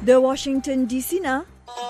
د واشنگټن ډي سي نه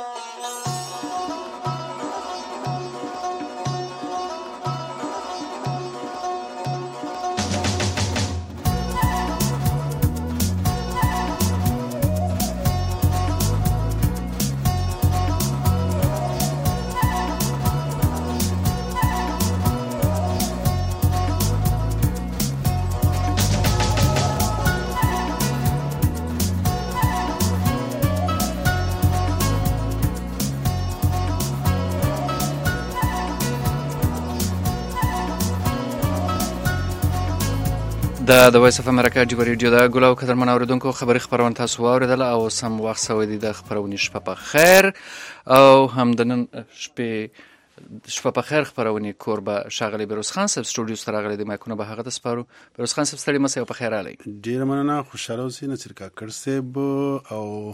د وایس اف امریکا جګ ریډیو د ګلو قدرمن اوریدونکو خبري خبرونه تاسو واوریدل او سم وخت سوي د خبرونې شپه په خیر او هم د نن شپه په خیر خبرونې کوربه شاغلي بروس خان صاحب سټوډیو سره راغلي د مایکونه به هغه د سپارو بروس خان صاحب ستړي مسه په خیر علي ډیر مننه خوشاله اوسئ نصر کاکړ صاحب او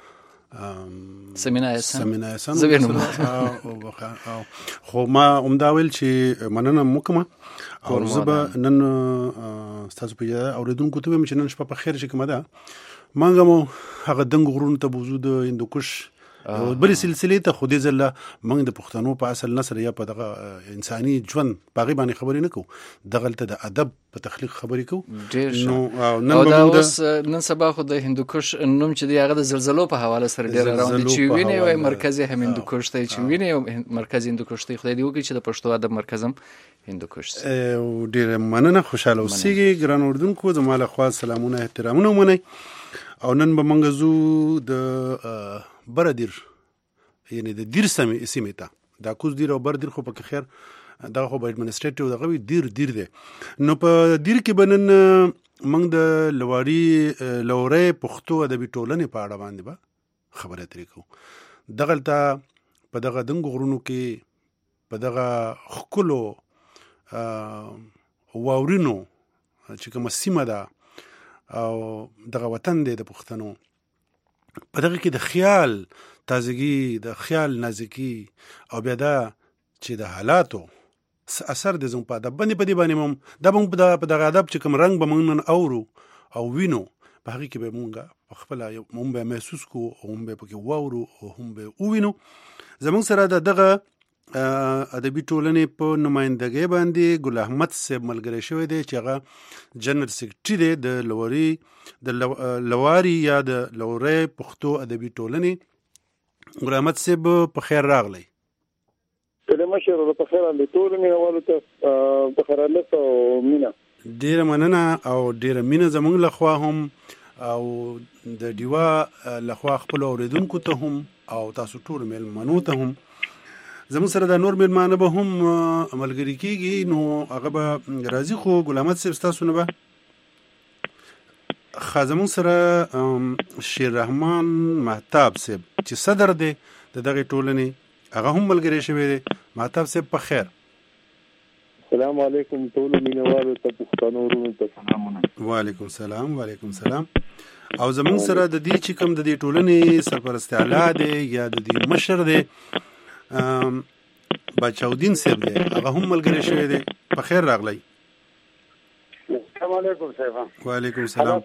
سمینا احسان خو ما عمدا ویل چې مننه مکمه او زبا نن تاسو په اوریدونکو ته مې چې نن شپه په خیر شي کومه ده مانګمو هغه دنګ غرون ته بوزو د هندوکش بلې سلسله ته خو دې ځله موږ د پښتنو په اصل نثر یا په دغه انساني ژوند باغی باندې خبرې نه کوو دغلته د ادب په تخلیق خبرې کوو نو دا اوس نن سبا خو د هندوکش نوم چې دی هغه د زلزلو په حواله سره ډیر روان دي چې ویني وای مرکزي هم هندوکش ته چې ویني مرکزي هندوکش ته خدای دی وکړي چې د پښتو ادب مرکزم هندوکش ډیر مننه خوشاله اوسئ ګران اردوونکو زموږ له خوا سلامونه احترامونه ومنئ او نن به موږ زو د بردیر یعنی د دیر سیمه ته دا کوز دیر او بردیر خو پکې خیر دا خو په ایڈمنسټریټیو دغه وی دیر دی نو په دیر کې بنن موږ د لورې پښتو ادبي ټولنې په اړه باندې به خبره ترې کوو دغلته په دغه دنګ غرونو کې په دغه خکلو واورینو چې کومه سیمه ده او دغه وطن دی د پښتنو په دغه کې د خیال تازگی د خیال نازکی او بیا دا چې د حالاتو اثر د زم په ادب باندې باندې د موږ په دغه ادب چې کوم رنگ به موږ نن اورو او وینو په هغه کې به موږ خپل موږ به محسوس کو او موږ به پکې واورو او هم به وینو زموږ سره دغه ادبي ټولنې په نمائندګۍ باندې ګل احمد صاحب ملګری شوی دی چې هغه جنرال سیکرټری دی د لواری یا د لورې پښتو ادبي ټولنې ګل احمد صاحب په خیر راغلی کله مشر په خیر علي ټولنې اول ته په خیر الله او مینا ډیر مننه او ډیر مینه زموږ لخوا هم او د دیوا لخوا خپل اوریدونکو ته هم او تاسو ټول ملمنو ته هم زموږ سره د نور ملمانه به هم عملګری کیږي نو هغه به راځي خو ګل احمد صاحب تاسو نه به خازمون سره شیر رحمان مهتاب صاحب چې صدر دی د دغه ټولنې هغه هم ملګری شوی دی مهتاب صاحب په خیر السلام علیکم ټول مینوالو ته پښتنو ورونو ته سلامونه وعلیکم السلام او زموږ سره د دې چې کوم د دې ټولنې سرپرست اعلی دی یا د دې مشر دی بچاودین صاحب دی هغه هم ملګری شوی دی په خیر راغلی السلام علیکم صاحب وعلیکم السلام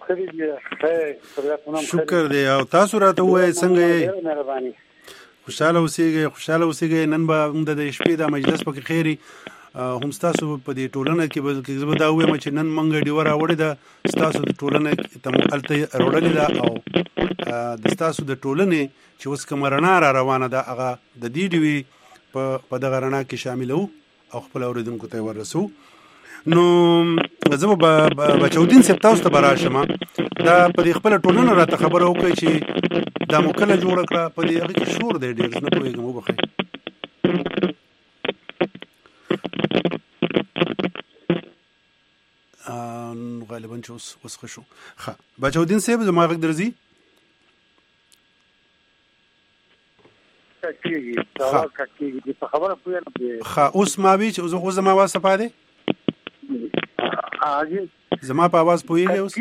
شکر دی او تاسو راته وایي څنګه مهرباني خوشاله اوسئ نن به موږ د شپې د مجلس په خیری هم تاسو په دې ټولنه کې به زه دا وایم چې نن منګ ډیوه راوړې ده تاسو د ټولنه ته الته راوړلې ده او د تاسو د ټولنې چې اوس کوم رڼا را روانه ده هغه د دې ډیوی په دغه رڼا کې شامل او خپل اوریدونکو ته ورسو نو زه به بچودین صاحب تاسو ته براشم دا په خپل ټولنه راته خبره وکړي چې دا مکله جوړ کړه په دې هغه کې شور دی ډیر نه پوهیږم وبخښئ غالبا چې اوس خشو بچودین صاحب زما غږ درځي اوس ما وی چې اوس زما आवाज صفاده زما په आवाज پوهیږئ اوس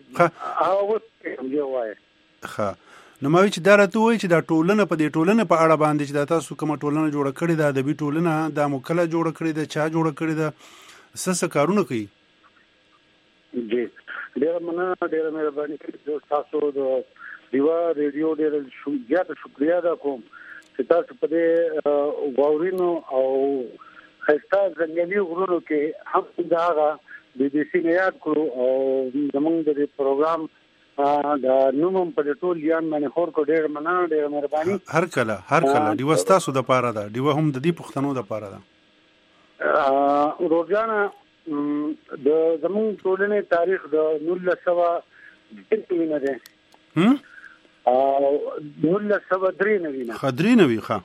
نو ما وی چې دا راته وایي چې دا ټولنه په دې ټولنه په اړه باندې چې دا تاسو کومه ټولنه جوړه کړې ده ادبي ټولنه دا مکله جوړه کړې ده چا جوړه کړې ده څه کارونه کوي جی ډیر مننه ډیر مهرباني کوي تاسو د دیوا ریډیو ډېر زیاته شکریا ده کوم چې تاسو په دې غوړینو او خسته ځنګلي غرونو کې هم داغه د دې سینې یاد کړو او زمونږ د پروګرام دا نوم په ټول یان باندې خور کو ډېر مننه ډېر مهرباني. هر کله دیوا ستاسو د پاره ده، دیوا هم د دې پښتنو د پاره ده. روزانه د زمونږ ټولنې تاریخ د 1900 نه ده او 1903 نه خدري نوي ښه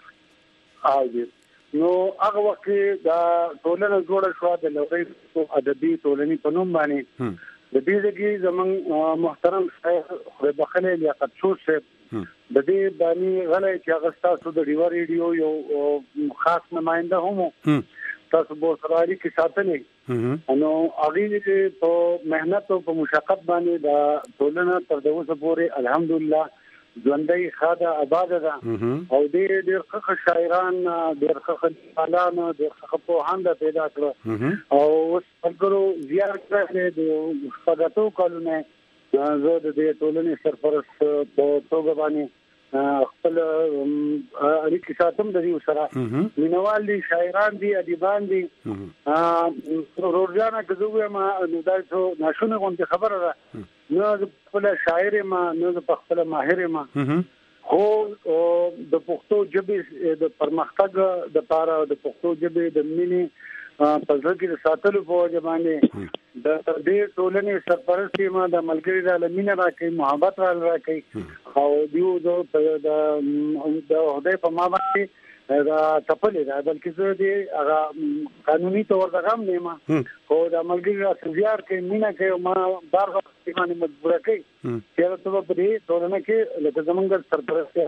نو هغه وخت دا ټولنه جوړه شو د لوی ادبي ټولنې په نوم باندې د دې ځکه زمون محترم شیخ بخله لیاقت شور صاحب د دې باندې غلې چې هغه تاسو د ډیوا ریډیو یو خاص نماینده هم تاسو به سره اړیکې ساتلې نو هغه په مهنت او په مشقت باندې دا ټولنه تر اوسه پورې الحمدلله ژوندۍ خاده آباد ده او ډېر ښه شاعران ډېر ښه لیکوالان ډېر ښه پوهان پیدا کړو او څلګرو زیات کړل د شپږاتو کلونه زه د دې ټولنې سرپرست په توګه باندې خپل اړیکې ساتم د دې سره مینوال دي شاعران دي ادیبان دي روزانه کزوې ما نو دا څو ناشونه کوم خبره ده نو خپل شاعر ما نو خپل ماهر ما خو د پښتو ژبې د پرمختګ د لپاره د پښتو ژبې د مینې په ځکه د ساتلو په وجه باندې د دې ټولنې سرپرستی ما د ملګری د لمینه راکې محبت راکې او دیو د هدايه په ما باندې دا چپلې دا بلکې زه دې هغه قانوني تور دغم نیما خو د ملګری زیار کې مینا کې ما بار باندې مجبور کړي چې ته په دې ټولنه کې لکه زمونږ سرپرستی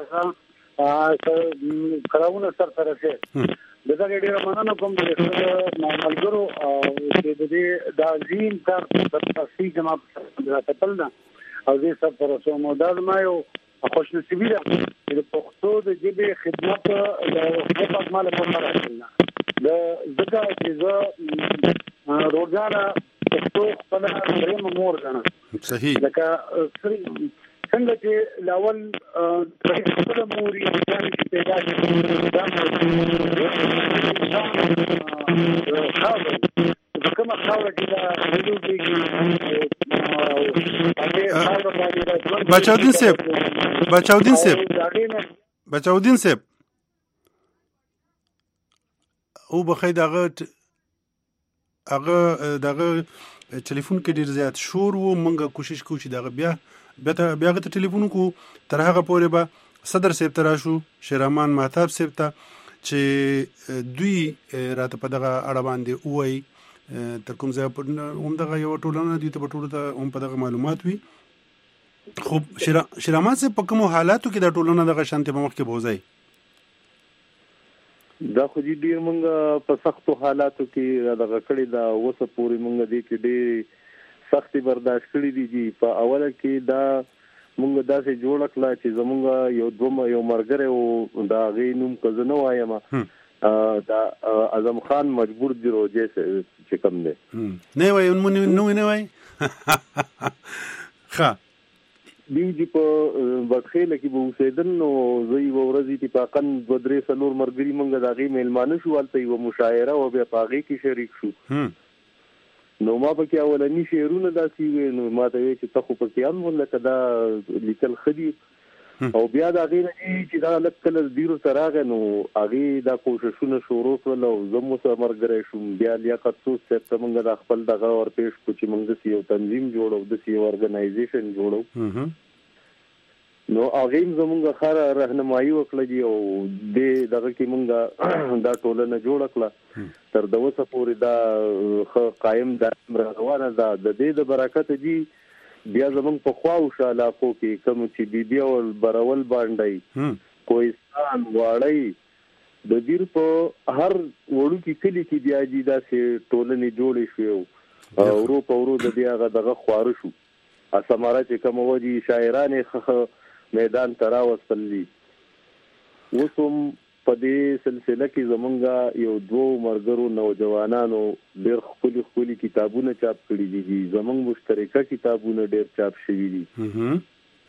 هغه کراونه سرپرستی دغه ډېر مننه کوم چې ملګرو او چې دې د عظیم کار په تاسیس جماعت راټول نه او دې سب پر اوسه موداد ما یو خوش نصیبی ده چې د پښتو د ژبې خدمت د خپل مال په اړه راځي د ځکه چې زه روزانه پښتو خپل دریم مور غواړم صحیح لکه څنګه چې لاول خپل موري چې پیدا شي دا کومه خاوره چې دا ویلو کې بچاودین صاحب او بخیر دغه ټلیفون کې ډیر زیات شور وو مونږه کوشش کوو چې دغه بیا ته ټلیفون کو تر هغه پورې به صدر صاحب ته راشو شیرامان مهتاب صاحب ته چې دوی راته په دغه اړه باندې وایي تر کوم ځای هم دغه یو ټولنه دوی ته په ټولو ته هم په دغه معلومات وي. خو شیرامان صاحب په کومو حالاتو کې د ټولنه دغه شانتي په مخ کې بوځي دا خو دې ډیر مونږ په سختو حالاتو کې دغه کړي دا وسه پوری مونږ دې کې ډیر سختي برداشت کړی دي. په اوله کې دا مونږ داسې جوړ کړل چې زمونږ یو مرګره او دا غي نوم کزنه وایم دا اعظم خان مجبور دی روزه چې کم دی نه وای نه وای ښه دی په بخیله کې به اوسېدل نو زوی ورځي چې په قن بدرې سلور مرګري مونږ دا غي میلمانه شو ولته یو مشاعره او بیا پاغي کې شریک شو نو ما پکې اولنی شعرونه داسي نو ما ته وی چې تخو پکې هم ولکه دا لیکل خدي او بیا دا غي چې دا لکل ډیرو سراغه نو اغي دا کوششونه شروع کړل او زمو سره مرګره شوم بیا لیاقت څو څه څنګه د خپل دغه ور پیش کو چې موږ یو تنظیم جوړو د یو ارګنایزیشن جوړو نو اغه زموږ خاره راهنمایي وکړه او د دغه کې موږ دا ټولنه جوړ کړه تر دوسه پورې دا قائم د روانه د دې د برکت دي بیا زمونږ په خواو شالاکو کې کوم چې بیا ول برول باندې کوهستان واړی د دیر په هر وړو کې کلی کې بیا دي داسې ټولنې جوړې شو او ورو د بیا دغه خوار شو اسماره چې کوم ودی شاعرانه میدان ترا وصلی وسوم په دې سلسله کې زمونږ یو دوه مرګرو نوجوانانو ډېر خولي کتابونه چاپ کړي دي زمونږ مشترکه کتابونه ډېر چاپ شوي دي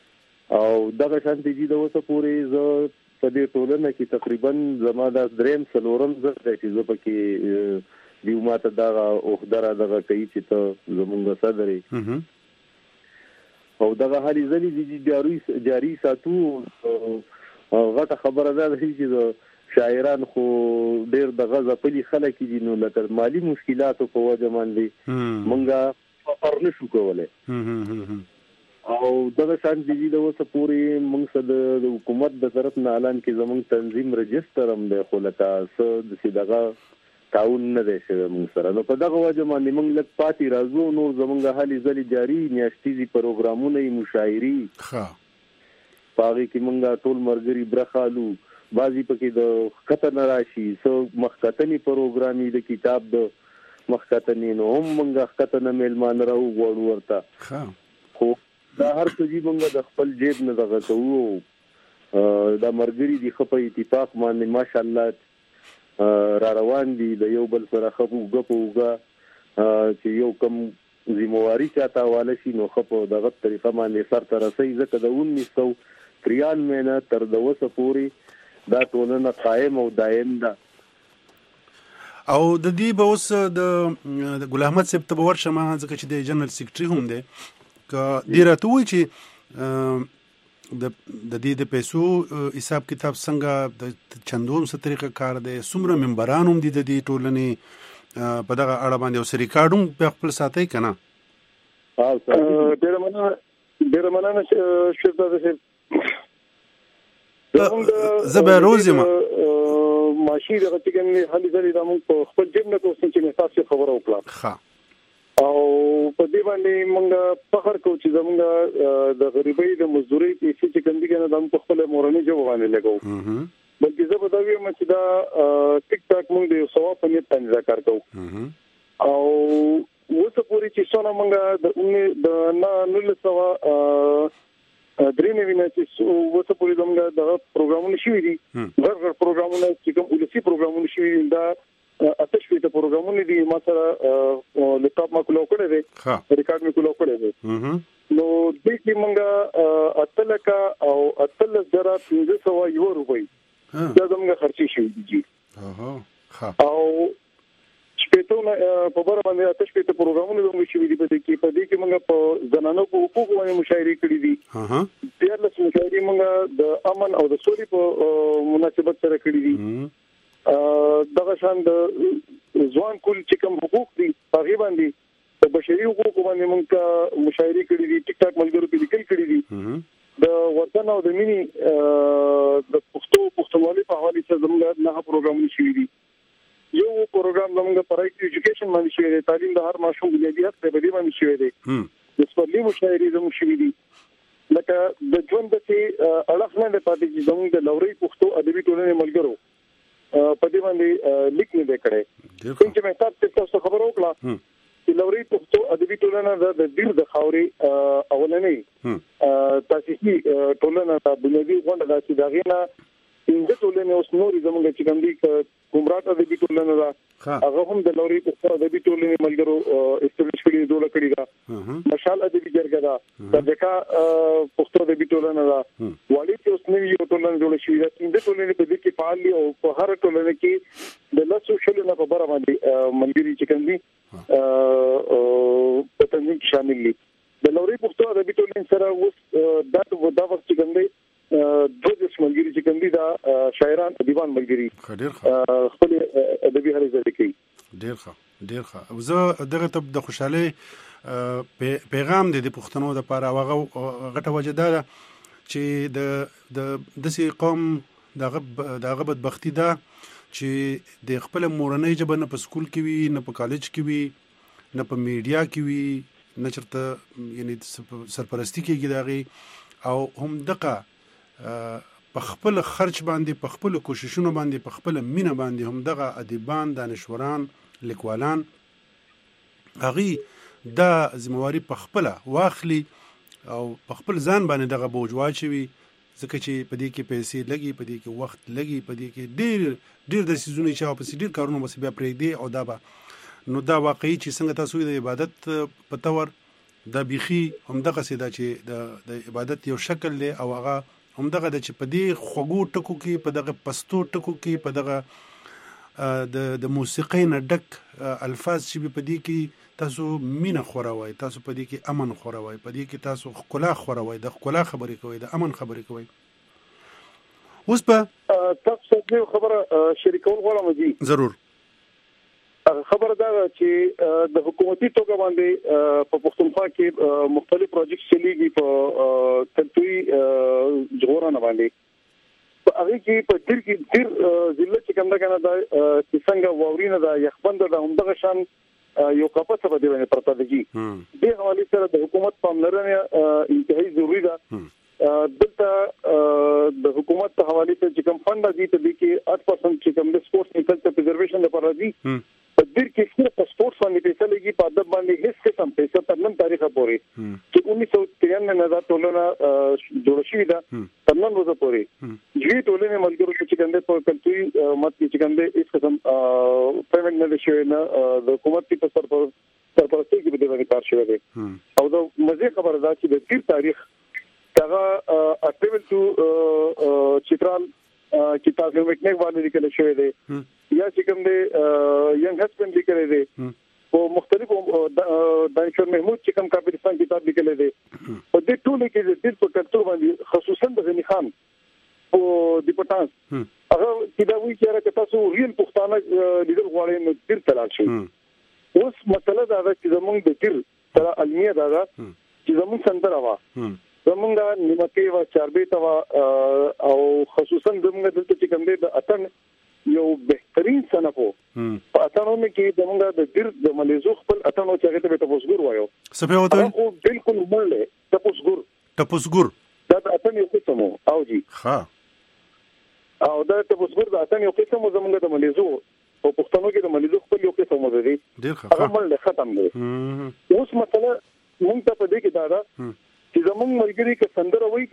او دغه شانتي چې د اوسه پورې زه په دې ټولنه کې تقریبا زما د دریم څلورم زه چې پکې دیو ماته دغه اوخدره دغه کوي چې ته زمونږ صدرې او دغه حالي ځلې جاری ساتو. غټه خبره ده چې شاعران خو ډېر د غزه پلي خلک دي نو لکه مالی مشکلاتو په وجه باندې مونږه پر نشو کولای او دغه شان دي د اوسه پورې موږ سره د حکومت د طرف نه اعلان کې زموږ تنظیم رجستر هم دی خو لکه څه د سیدغه تعاون نه دی شوی موږ سره. نو په دغه وجه باندې موږ لږ پاتې راځو. نور زموږ حالي ځلې جاري میاشتیزي پروګرامونه یې مشاعري پاغي کې موږ ټول مرګري برخالو بعضی پکې د خطر نه راشي سو مخکتنی پروګرامي د کتاب د مخکتنی نو هم موږ خطر نه میلمان راو غوړ ورته خو دا هر څه چې موږ د خپل جیب نه دغه کوو دا مرګري دي خو په اتفاق باندې ماشاءالله را روان دي د یو بل سره خپو غپوګه چې یو کم ذمہواری چاته واله شي نو خپو دغه طریقه باندې سر تر رسي ځکه د 1993 مینه تر د وسه پوری دا ټولنه قائم او دائم ده. او د دې به اوس د ګل احمد صاحب ته ورشم ځکه چې د جنرال سیکریټري هم دی که دی راته وایي چې د دې د پیسو حساب کتاب څنګه د چندون څه طریقه کار دی څومره ممبران هم دي د دې ټولنې په دغه اړه باندې اوس ریکارډ هم په خپل ساتي که نه؟ ډېره مننه شهزاده صاحب. زه به روز یم ماشي دغه چې کومې حالې ځلې دا موږ په خپل جیب نه کوو چې مې تاسو خبره وکړه او په دې باندې موږ فخر کوو چې زموږ د غریبۍ د مزدورۍ پیسې چې کوم دي کنه د موږ خپل مورنۍ ژبه باندې لګو بلکې زه به دا وایم چې دا ټیک ټاک موږ د یو ثواب په نیت باندې کار کوو او اوسه پورې چې څونه موږ د 1993 چې اوسه پورې زموږ د پروګرامونه شوي دي غیر پروګرامونه چې کوم ولسی پروګرامونه شوي دي دا اتش په پروګرامونه دي ما سره لیپټاپ ما کولو کړی دی ریکارډ مې کولو کړی دی نو د دې موږ اتلکا او اتل زرا 1500 روپۍ دا زموږ خرچي شوی دي او شپېتونه په بار باندې اتش په پروګرامونه زموږ شوی دي په دې کې موږ په زنانو کو حقوق باندې مشاعرې کړې دي ډېر لږ مشاعرې موږ د امن او د سولې په مناسبت سره کړې دي. دغه شان د ځوان کول چې کوم حقوق دي هغه باندې د بشري حقوقو باندې موږ مشاعرې کړې دي ټیک ټاک ملګرو کې لیکل کړې دي د وطن او د مینی د پښتونولۍ په حواله سره زموږ نه پروګرامونه شوي دي. یو پروګرام زموږ په رائټ ایجوکیشن باندې شوی دی تعلیم د هر ماشوم بنیادي حق دی په دې باندې شوی دی د سپورلي مشاعرې زموږ شوي دي لکه د ژوند د اړخ نه د پاتې چې زموږ د لوري پښتو ادبي ټولنې ملګرو په دې باندې لیک نه وکړي چې مې تاسو خبرو وکړه چې لوري پښتو ادبي ټولنه د ډیر د خاوري اولنې تاسیسي ټولنه د بنیادي غونډه د چې داغینه څنګه ټولنه اوس نوري زموږ چې کوم دي کومرات ادبي ټولنه دا هغه هم د لوري پښتو ادبي ټولنې ملګرو استابلیش کړي جوړ کړي دا مشال ادبي جرګه دا دغه پښتو ادبي ټولنه دا وړي چې اوس نوی یو ټولنه جوړ شوې ده چې ټولنه په دې کې فعال دي او په هر ټولنه کې د لاسو شلو نه په بره باندې ملګری چې کوم دي په تنظیم کې شامل دي. د لوري پښتو ادبي ټولنې سره اوس دا وخت چې کوم دي دوه ملګری چې کوم دي دا شاعران ادیبان ملګری خپل ادبي هلې ځای کوي. ډیر ښه زه دغه ته د خوشاله پیغام دی د پښتنو د لپاره هغه غټه وجه ده چې د دسي قوم دغه بدبختی ده چې د خپل مورنۍ ژبه نه په سکول کې وي نه په کالج کې وي نه په میډیا کې وي نه چرته یعنی سرپرستی کېږي دغه او هم دغه په خپل خرچ باندې په خپل کوششونو باندې په خپل مینه باندې هم دغه ادیبان دانشوران لیکوالان هغه دا ذمہواری په خپل واخلي او په خپل ځان باندې دغه بوج واچوي ځکه چې په دې کې پیسې لګي په دې کې وخت لګي په دې کې ډیر د سيزونو چې په ډیر کارونو بس بیا پرېږدي او دا به نو دا واقعي چې څنګه تاسو د عبادت په تور دا بيخي همدغه سي دا چې د عبادت یو شکل دی او هغه همدغه د چې په دې خوږو ټکو کې په دغه پستو ټکو کې په دغه د موسیقۍ نه ډک الفاظ چې په دې کې تاسو مینه خوروي، تاسو په دې کې امن خوروي، په دې کې تاسو ښکلا خوروي، د ښکلا خبرې کوي، د امن خبرې کوي. اوس په تاسو څه خبره شریکول غواړم جی؟ ضرور. خبره دا چې د حکومتي توګه باندې په پښتونخوا کې مختلف پروجیکټ چلیږي په کلتوري جوړونه باندې. په هغه کې په ډیر ضلع چې کوم دا کنه دا چې څنګه واورینه دا یخبند دا همدغه شان یو کپسه په دې باندې پرته دي. د حواله سره د حکومت پاملرنه انتهایی ضروری ده. دلته د حکومت په حواله سره چې کوم فند دي ته دي کې 8% چې کوم د سپورت ان کلچر پریزرویشن لپاره دي په دې کې څه په سپورت باندې پیسې لګي په ادب باندې هیڅ قسم پیسې تر نن تاریخ پورې چې 1993 نه دا ټولنه جوړ شوې ده تر نن ورځې پورې دې ټولنه ملګرو چې کوم په کلتوري مت چې کوم هیڅ قسم پیمنټ نه شوی نه د حکومت په سرپرستی کې به د کار شوی دی. او دا مزه خبره ده چې د تیر تاریخ هغه اټیبل ټو چترال کتاب میکنیک باندې لیکل شوی دی یا چې کوم دی ینګ هسبند لیکل دی او مختلفو دانشور محمود چې کوم کاپیتان کتاب لیکل دی او د ټولو کې د دې په کلتور باندې خصوصا د غنی خان او د پټانس هغه چې دا وی چې تاسو ریل پښتانه لیدل غواړئ نو تیر تلل شي. اوس مسله دا ده چې زمونږ د تیر سره علمي دا ده چې زمونږ سندره وا زمونږه نیمکه وا چاربېتا وا او خصوصا زمونږ دلته چې کوم دی د اتن یو بهترین صنفو په اتنونو کې زمونږه د دیر د ملیزو خپل اتنو چې هغه ته تپوسګور وایو سپه وته خو بالکل مړله تپوسګور دا د اتن یو قسم او جی ها او دا تپوسګور د اتن یو قسم زمونږه د ملیزو او پښتنو کې د ملیزو خپل یو قسم دی ډیر هغه مړله ختم دی. اوس مسله مونږ ته په دې کې دا ده چې زمونږ ملګری کې سندره وایي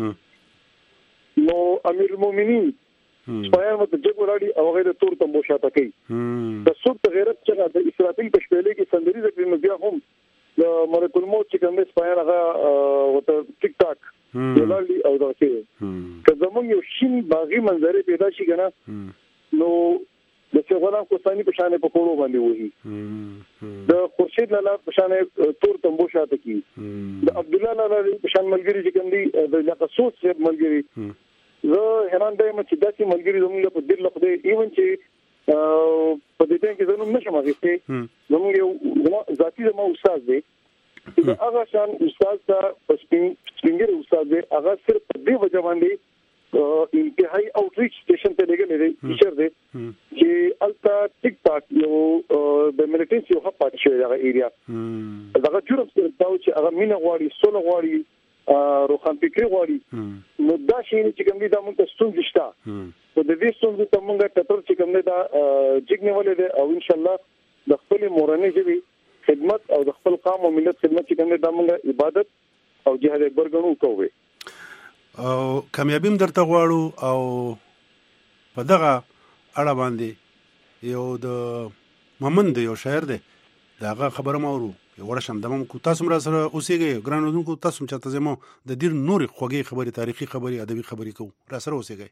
کنه نو امیر المؤمنین سپایان مت جګ ولاړی او غیر تور تمبو شاته کوي د څوک د غیرت چې د اسرافیل په شپېلې کې سندري ذکر نو بیا هم د ملک الموت چې کوم سپایان هغه وته ټیک ټاک ولاړی او دا چې که زمونږ یو شین باغی منظره پیدا شي کنه نو د څنګه کوستاني په شان په کولو باندې وਹੀ د خورشید لاله په شان تور تمبو شاته کی د عبد الله لاله په شان ملګری چې کوم دی د لقصوص سره ملګری زه هران دایم چې داسې ملګری زموږ په دل لخوا دی ایون چې په دې ټیم کې زموږ نشم غوښتي زموږ یو ذاتی زموږ استاد دی دا هغه شان استاد ته سپینګر استاد دی هغه صرف په دې وجه باندې انتهایی اوټریچ سټیشن ته لګل دی ټیچر دی چې التا ټیک ټاک یو د ملټنس یو هغه پاتې شوی دا ایریا دا جوړ څه دا چې هغه مینه غواړي سول غواړي روخان فکری غواړي نو دا شی چې کوم دي دا موږ ته ستونزې شته په دې ستونزې ته موږ ټټر چې کوم دي دا جګنیولې ده او ان شاء الله د خپل مورنۍ ژبې خدمت او د خپل قوم او ملت خدمت چې کوم دي دا موږ عبادت او جهاد اکبر ګڼو کوو او کامیابیم درته غواړو او په دغه اړه باندې یو د ممند یو شاعر دی داغه خبره مورو یو ورشم دمم کو تاسو را سره اوسېږئ ګرانو کو تاسو چاته زمو د ډیر نوري خوږی خبري تاریخي خبري ادبي خبري کو را سره اوسېږئ.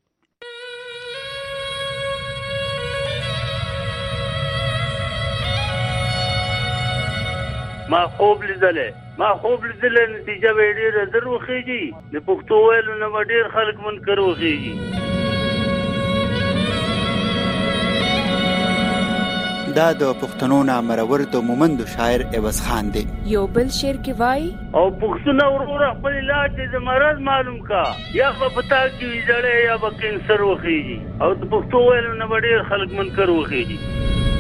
ما خوب لیدلې نتیجه به ډېره زر وخېږي د پښتو ویلو نه ډېر خلک منکر وخېږي. دا د پښتنو نامرور د مومند شاعر عوض خان دی. یو بل شعر کې وای او پښتون ورور خپل علاج د مرض معلوم کا یا په پتا کې ویځړې یا په کینسر وخېږي او د پښتو ویلو نه ډېر خلک منکر وخېږي.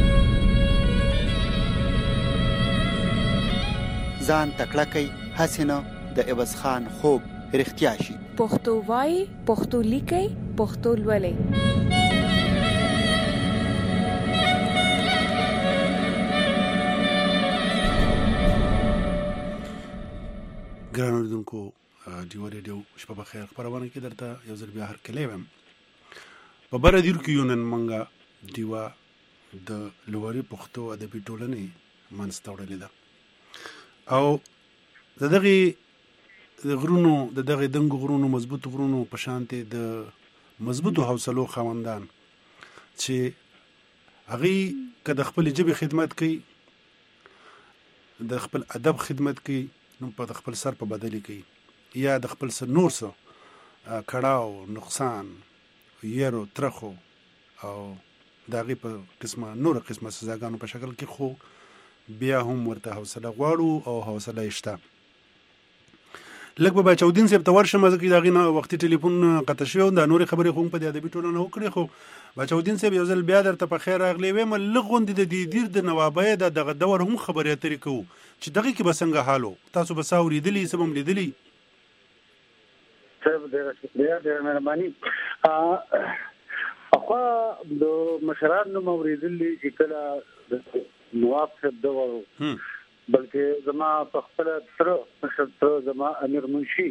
ځان تکړه کوي حسینه د عوض خان خوب رښتیا شي. پښتو وای پښتو لیکي پښتو لولي. ګرانو اوریدونکو ډیو ریډیو شپه بخیر خبرونه کې درته یو ځل بیا هر کله وم په بر دیر کې یو نن منګه دیوا د لوړی پښتو ادبي ټولنې منځ ته وړلې ده او دغه غرونو دغه دنګ غرونو مضبوط غرونو په شانته د مضبوطو حوصلو خواندان چې هغه کله خپل جبه خدمت کوي د خپل ادب خدمت کوي نو په خپل سر په بدلی کوي یا د خپل سر نور څه کړهو نقصان یرو ترخو او دغه په قسمه نور قسمه سزاګانو په شکل کې خو بیا هم ورته حوصله غواړو او حوصله شته لکه به چودین سپ تور شمه ځکه دغه نه وختي ټلیفون قطع شو د نور خبرې خو په دې ادبي ټولنه وکړي خو بچودین سپ یو ځل بیا درته په خیر راغلی وې مل لغوند د دې د نوابې دغه دور هم خبرې اترې کوو چې دغه کې بسنګ حالو تاسو به ساوري دلی سبم لیدلی څه ډېر مهرباني اخوا د مشرانو موریدلی چې کله نواب صاحب دغه بلکې زما په خپل تر زما امیر منشي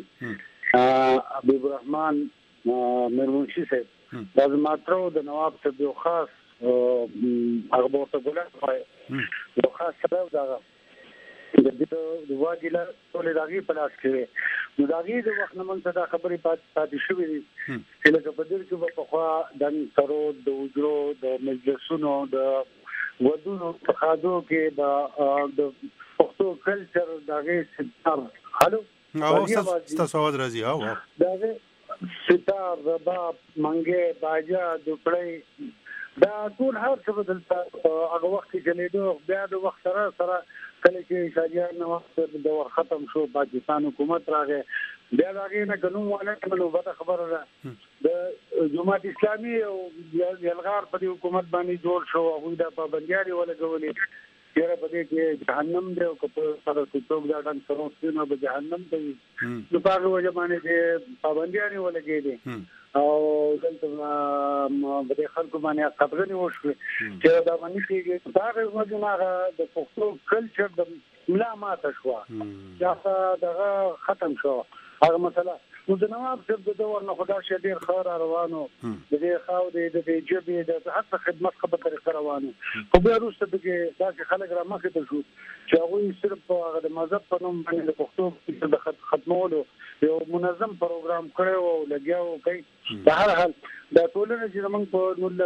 حبیب الرحمن امیر منشي صاحب دا زما تر د نواب صاحب یو خاص هغه ورته ګولای یو خاص سبب دا د واجیلا ټول داغي په لاس کې نو داغي د وخت نه مونږ ته خبرې پاتې شوې دي چې لکه په دې کې په خوا د ترو د وجرو د مجلسونو د ودونو په خادو کې د پښتو کلچر داغه ستار هالو تاسو आवाज راځي او داغه ستار رباب منګه باجا دوپړی دا ټول هر څه بدلته هغه وخت کې لیدو بیا د وخت سره کله چې شاجان نو وخت د ختم شو پاکستان حکومت راغی بیا راغی نه قانون ولا نو وته خبره ده د جماعت اسلامي او یلغار په حکومت باندې جوړ شو هغه د پابندیاري ولا غولې چیرې په دې کې جهنم دی او په سره څوک دا ډنګ سره سينو به جهنم دی نو په هغه وجه باندې پابندیاري ولا کېدي او دلته د خلکو باندې خبرونه وشوي چې دا باندې کې دا غوښنه د پښتو کلچر د ملا ماته شو یا دا ختم شو هغه مسله نو د نواب صاحب د دور نه خدا شه ډیر خیر روانو د دې خاو د جبې د حتی خدمت خبره طریقه روانو خو بیا وروسته دغه داسې خلک را مخې ته شو چې هغه صرف هغه د مذهب په نوم باندې د پښتو د ختمولو یو منظم پروګرام کړو او لګیاو کوي په هر حال دا ټولنه چې موږ په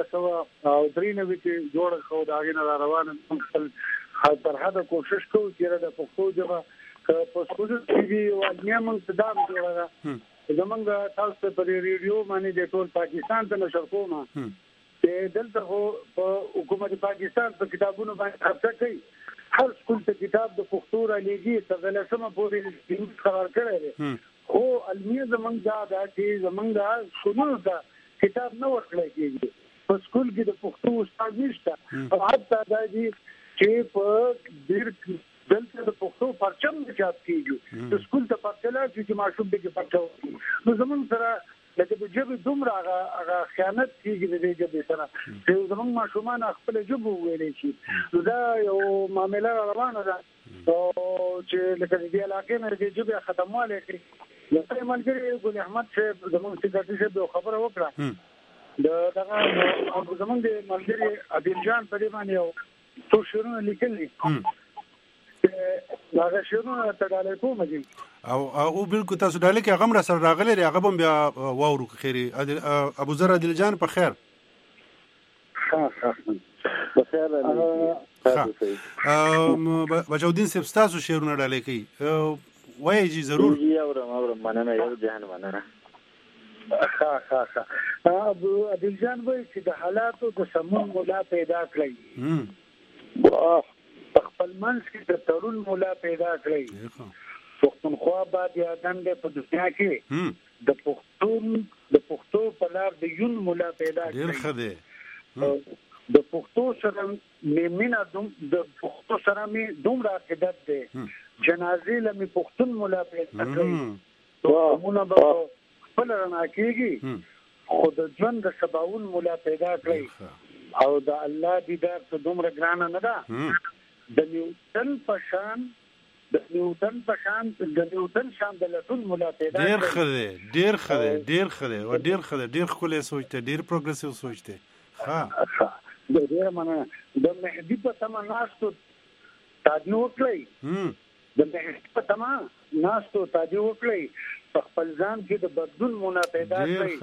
1993 کې جوړ شو دا غینه روانه خپل تر حد کوشش کوو چې د پښتو ژبه په سکول کې او موږ صدام جوړه زمونږ تاسو په ریډیو باندې د ټول پاکستان ته نشر کوم چې دلته په حکومت پاکستان په کتابونو باندې خبره کوي هر سکول ته کتاب د پښتو را لېږي څنګه سم پورې قرار کړی خو علمي زمونږ دا چې زمونږ شنو دا کتاب نه ورکړی کېږي په سکول کې د پښتو استاد نشته او حتی دا چې په ډېر دلته د پښتو پرچم د چاپ کېږي د سکول ته پرچلا چې ماشوم به کې پرچو نو زمونږ سره لکه د جبه دومره هغه خیانت کېږي د جبه سره چې زمونږ ماشومان خپل جبه ویلې شي دا یو معاملې روانه ده چې لکه دې علاقې نه د جبه ختمواله کې یو ملګری ګل احمد صاحب زمونږ سیکرټری صاحب خبره وکړه دغه زمونږ د ملګری عادل جان په دې باندې یو څو شعرونه لیکلي هغه شعرونه تداله کوم دي او بالکل تاسو ډاله کې هغه را سره راغلی هغه هم بیا واورو خیری ابو ذر عادل جان په خیر بخیر بچودین سپ تاسو شعرونه ډاله کوي وایي ضرور اورم مننه یو جهان مننه ابو عادل جان وایي چې د حالاتو د سمون مولا پیدا کړی خپل منځ کې د ترون مولا پیدا کړی پښتونخوا باندې ادم د په دنیا کې د پښتو په لار د یون مولا پیدا کړی ډیر ښه دی د پښتو سره مینا د پښتو سره می دومره عقیدت دی جنازې لمه پښتون مولا پیدا کړی موږ به خپل رڼا کېږي خود ژوند د سباون مولا پیدا کړی او د الله دیدار ته دومره ګران نه ده د نیوټن شان د لټون مولا پیدا ډیر ښه دی او ډیر خلک سوچ ته ډیر پروګرسیو سوچ ته ها د دې معنا د مهدی په تمناستو تاسو وکړئ د مهدی په تمنا ناستو تادي وکړي په خپل ځان کې د بدلون مونه پیدا کړي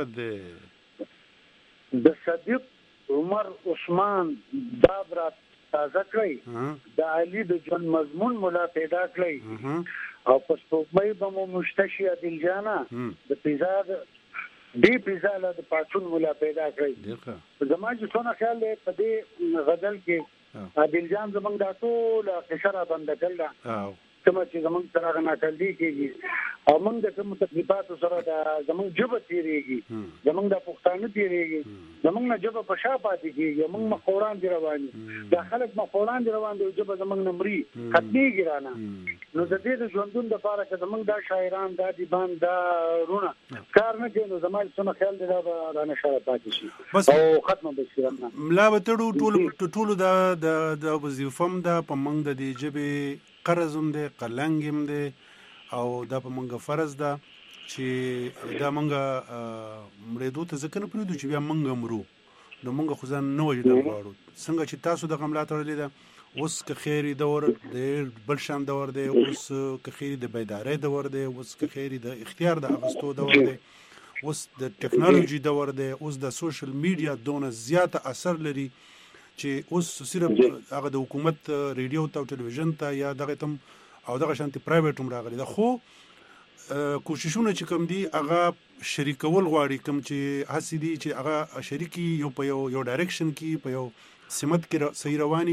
د صدیق عمر عثمان بابرا تازه کړي د علي د ژوند مضمون مولا پیدا کړي او په سپوږمۍ به مو مشتشي عادل جانا د پیزا له د پاتون مولا پیدا کړي زما چې څونه خیال دی په دې غزل کې عادل جان زمونږ د ټول قشره بند کړل کومه چې زمونږ سره غناکلي کېږي او موږ د کوم تکلیفاتو سره د زمونږ جبه تیریږي زمونږ د پښتانه تیریږي زمونږ نه جبه په شا پاتې کېږي موږ مخوران دي روان د خلک مخوران دي روان دي جبه زمونږ نمرې ختمېږي رانه نو د دې د ژوندون د لپاره چې زمونږ دا شاعران دا دیبان دا رونه کار نه کوي نو زما څونه خیال دی دا رانه شاعر پاتې شي او ختمه به شي ملا به ټولو د وظیفم دا په موږ د دې جبه قرض هم دی قلنګ هم دی او دا په منګه فرض ده چې دا منګه مړېدو ته ځکه نه پرېږدو چې بیا منګه مرو نو منګه خو ځان نه وژنه غواړو څنګه چې تاسو دغه ملا تړلې ده اوس که خیري دور دی بل شان دور دی اوس که خیري د بیدارۍ دور دی اوس که خیري د اختیار د اخیستو دور دی اوس د ټکنالوژي دور دی اوس د سوشل میډیا دونه زیاته اثر لري چې اوس صرف هغه د حکومت ریډیو ته او ټلویزیون ته یا دغه تم او دغه شانتي پرایویټ هم راغلي ده خو کوششونه چې کوم دي هغه شریکول غواړي کوم چې هڅې دي چې هغه شریکي یو په یو ډایرکشن کې په یو سمت کې صحیح رواني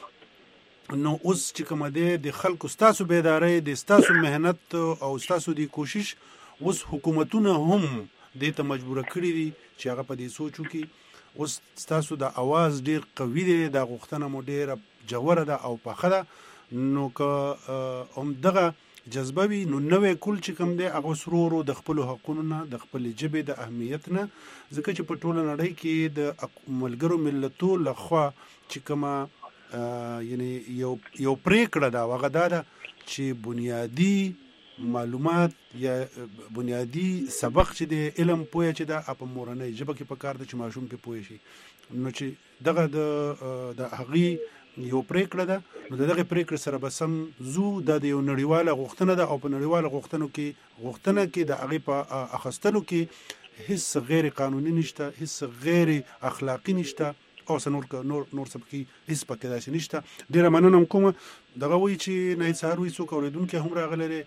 نو اوس چې کوم ده د خلکو ستاسو بیدارۍ د ستاسو مهنت او ستاسو د کوشش اوس حکومتونه هم دې ته مجبور کړي دي چې هغه په دې سوچو کې اوس ستاسو د आवाज ډیر قوي دی د غوښتنه مو ډیره جوړه ده او پخه ده نو که هم دغه جذبه وي نو نوې کول چې کوم دی هغه سرورو د خپل حقوقو نه د خپل ژبې د اهمیت نه ځکه چې په ټوله نړۍ کې د ملګرو ملتونو لخوا چې کومه یعنی یو پریکړه ده هغه ده چې بنیادی معلومات یا بنیادی سبق چې د علم پوهه چې دا په مورنۍ ژبه کې په کار د چې ماشوم په پوهه شي نو چې دغه د هغې یو پریکړه ده نو دغه پریکړه سره به سم زو د یو نړیواله غوښتنه ده او په نړیواله غوښتنه کې د هغې په اخیستلو کې هیڅ غیر قانوني نشته هیڅ غیر اخلاقی نشته او نور سبکی هیڅ پکې داسې نشته ډیره مننه کوم دغه وایي چې نه سهار وایي څوک اورېدونکي هم راغلی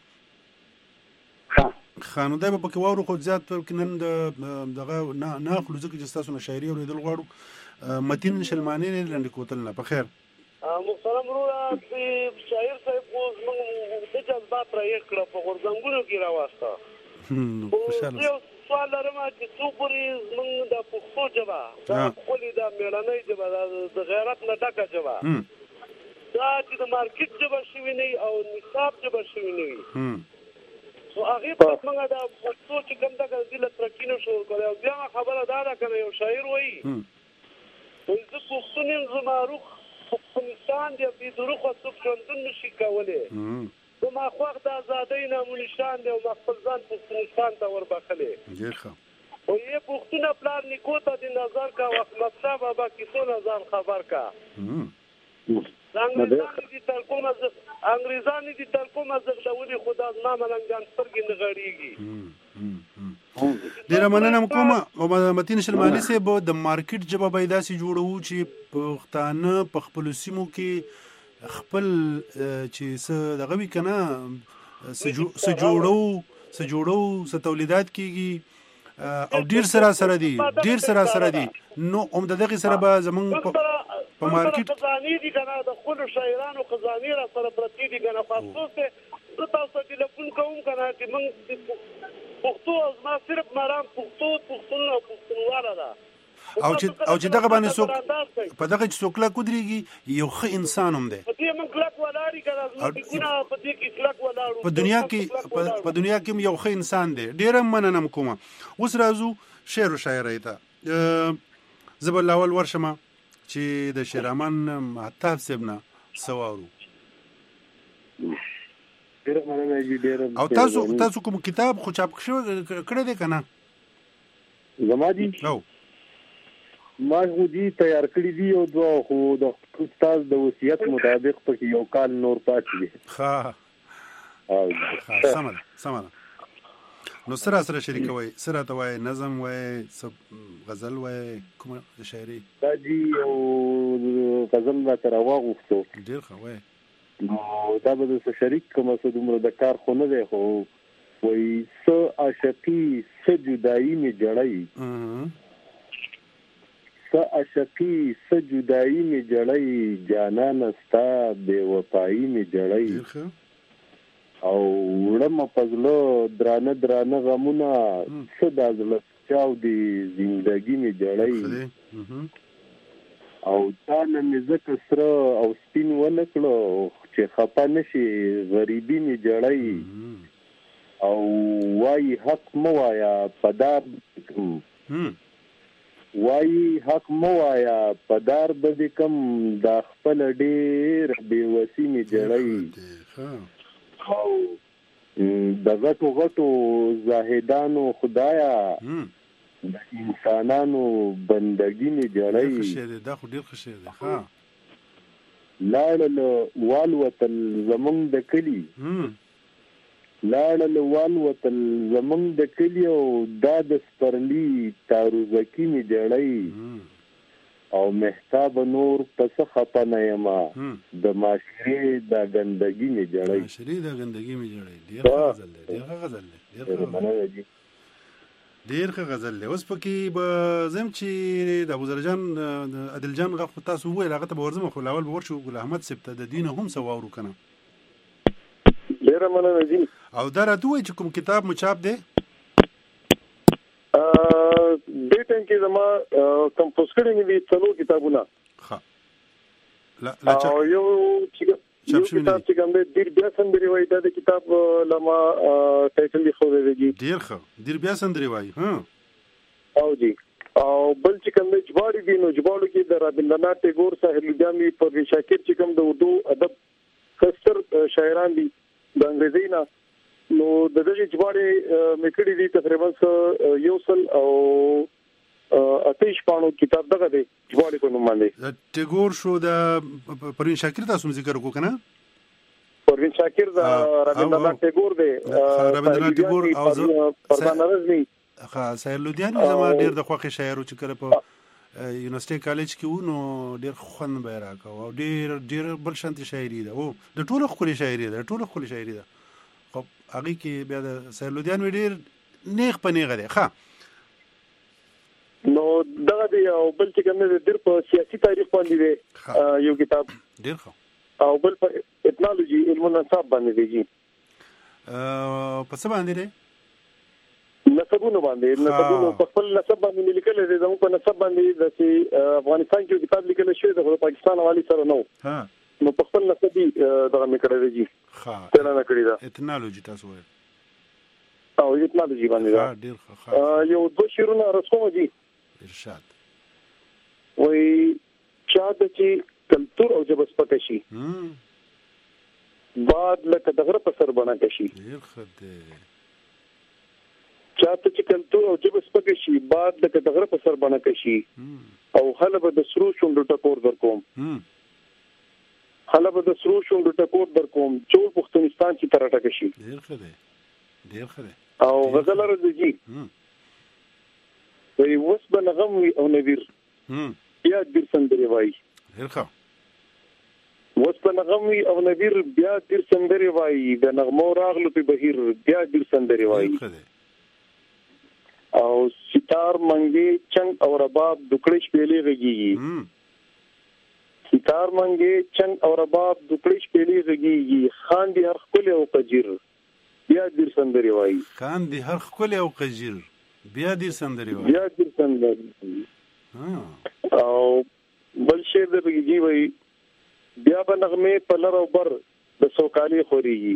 خانو دا به پکې واورو خو زیات نن دغه نه اخلو ځکه چې ستاسو نه شاعري اورېدل غواړو متین شلماني لنډ کوتل نه په خیر محترم وروره شاعر صاحب خو زموږ د جذبات رایې کړه په غورځنګونو کې راواسته یو سوال لرم چې څو پورې زموږ د پښتو ژبه دا ښکلې دا مېړنۍ ژبه د غیرت نه ډکه ژبه دا چې د مارکیټ ژبه شوې نه او نصاب ژبه شوې نه وي نو هغې په موږ د پښتو چې کوم دغه ضلع ترکینو شروع کړی او بیا خبره دا ده که نه یو شاعر وایي زه پښتون یم زما روح افغانستان دی بې د روحه څوک ژوندون نشي کولی زما خوښ د ازادۍ نامونشان دی او ما خپل ځان پښتونستان ته وربخلی او یې پښتونه پلار نیکو ته د نظر کا او احمدشاه بابا کیسو نه ځان خبر کا انګریزان دي تر کومه زغلولي خدا زما ملنګان سترګې نه غړېږي ډېره مننه کومه متین شلماني صاحب د مارکیټ ژبه به داسې جوړوو چې پښتانه په خپلو سیمو کې خپل چې څه دغه وي که نه څه جوړو څه تولیدات کېږي او ډېر سره دي نو هم د دغې سره به زمونږ په مارکیټ خزانې دي که نه د خپلو شاعرانو خزانې را سره پرتې دي که نه خو افسوس دی زه تاسو ته ټلیفون کوم که نه چې موږ پښتو او زما صرف مرام پښتون او پښتونواله ده او چې دغه باندې څوک په دغه چې څوک کلک ودرېږي یو ښه انسان هم دی په دې موږ کلک ولاړ یو که نه زموږ لیکونه په دې کې کلک ولاړ په دنیا کې یو ښه انسان دی ډېره مننه کومه اوس راځو شعر و شاعرۍ ته زه به لاول ورشمه چې د شیرامان مهتاب صاحب نه څه واورو او تاسو کوم کتاب خو چاپ کړی دی که نه زما دي ما خو دي تیار کړي دي او دوه خو د استاد د وصیت مطابق پکې یو کال نور پاتې دی سمه نو سره شریکوي سره ته وای نظم وای غزل وای کوم شاعري دا جی او غزل ما تر واغوستو ډیر ښه وای نو دا به څه شریک کوم څه دومره د کار خو نه دی خو وای څه عاشقي څه جدایي می جړای څه عاشقي څه جدایي می جړای جانان استا بے وفایی می جړای او ولم پزلو درانه غمونه څه دازله چاو دی زندگی می جړای او تانه می زکه سره او سپین ونکړو چې خپه نشي غریبی می جړای او وای حق موایا پدار وای حق موایا پدار به کم دا خپل ډیر بے وسی می جړای او د غټو زاهدانو خدایا د انسانانو بندګی می جړای دا خو ډیر ښه دی ها لاړل والوتل زمونږ د کلی لاړل والوتل زمونږ د کلی او دا د سپرلی تاروزکی می جړای او محتاب نور پس خپنه یما د معاشري د ګندګي می جړای معاشري د ګندګي می جړای ډیر ښه غزل له اوس پکې به زم چې د ابوذرجان عادل جان غو تاسو ویل هغه ته ورزم خو لاول به ورشو ګل احمد سپته د دین هم سواورو کنه ډیر مننه جی او دا راته وای چې کوم کتاب مو چاپ دی دې ټیم کې زما کمپوز کړی مې دي څلور کتابونه ښه لا او یو کتاب چې کوم دی ډیر بیا سندري وای دا د کتاب لما ټایټل دی خو دی ډیر ښه ډیر بیا سندري وای ها او جی او بل چې کوم دی جوړی دی نو جوړو کې د رابندرنات ټیګور صاحب لودامي پروین شاکر چې کوم د اردو ادب خستر شاعران دي د انګریزي نه نو د دې جوړې میکړې دي تقریبا یو سل او اتیش پانو کتاب دغه دی جوړې په نوم باندې ټیګور شو د پروین شاکر تاسو ذکر وکړو کنه پروین شاکر د رابندرنات ټیګور دی رابندرنات ټیګور او پردان رزمي ښه سهیل لودیانی زما ډیر د خوخي شاعر چې کړه په یونیورسيټي کالج کې وو نو ډیر خوند به راکاو او ډیر بل شانتي شاعري ده او د ټولو خولي شاعري ده خو هغه کې بیا د سهیل لودیانی ډیر نیغ په نیغه ده ښه نو دغه دی او بل چې کوم د ډیر په سیاسي تاریخ باندې دی یو کتاب ډیر ښه او بل په اتنالوجي علم النسب باندې دی په څه باندې دی نسبونو په خپل نسب باندې لیکل دي زموږ په نسب باندې د افغانستان کې کتاب لیکل شوی د پاکستان حواله سره نو نو په خپل نسب دغه میکړه دی ښه څنګه کړی دا اتنالوجي تاسو وایي او اتنالوجي باندې دا ډیر ښه یو دوه شیرونه رسوم دي ارشاد وای چا د چې کلتور او جبس پکې شي بعد لکه دغه په سر باندې شي ډیر ښه دی چاته چې کلتور او جبس پکې شي بعد لکه دغه په سر باندې شي او حلب د سرو شوندو ټکور در کوم ټول پښتونستان چې تر ټکه شي ډیر ښه دی او غزل راځي وي وس بنغم او نویر بیا دیر سندري وای ډیر ښه وس بنغم او نویر بیا دیر سندري وای د نغمو راغلو په بهیر بیا دیر سندري وای او ستار منګي چنګ او رباب دکړې شپېلې غږیږي ستار منګي چنګ او رباب دکړې شپېلې غږیږي خان دي هر خپل او قجر بیا دیر سندري وای خان دي هر خپل او قجر بیا دیر سندري وای او بل شعر د بږي وای بیا بنغمه په لر او بر د سوکالي خوريږي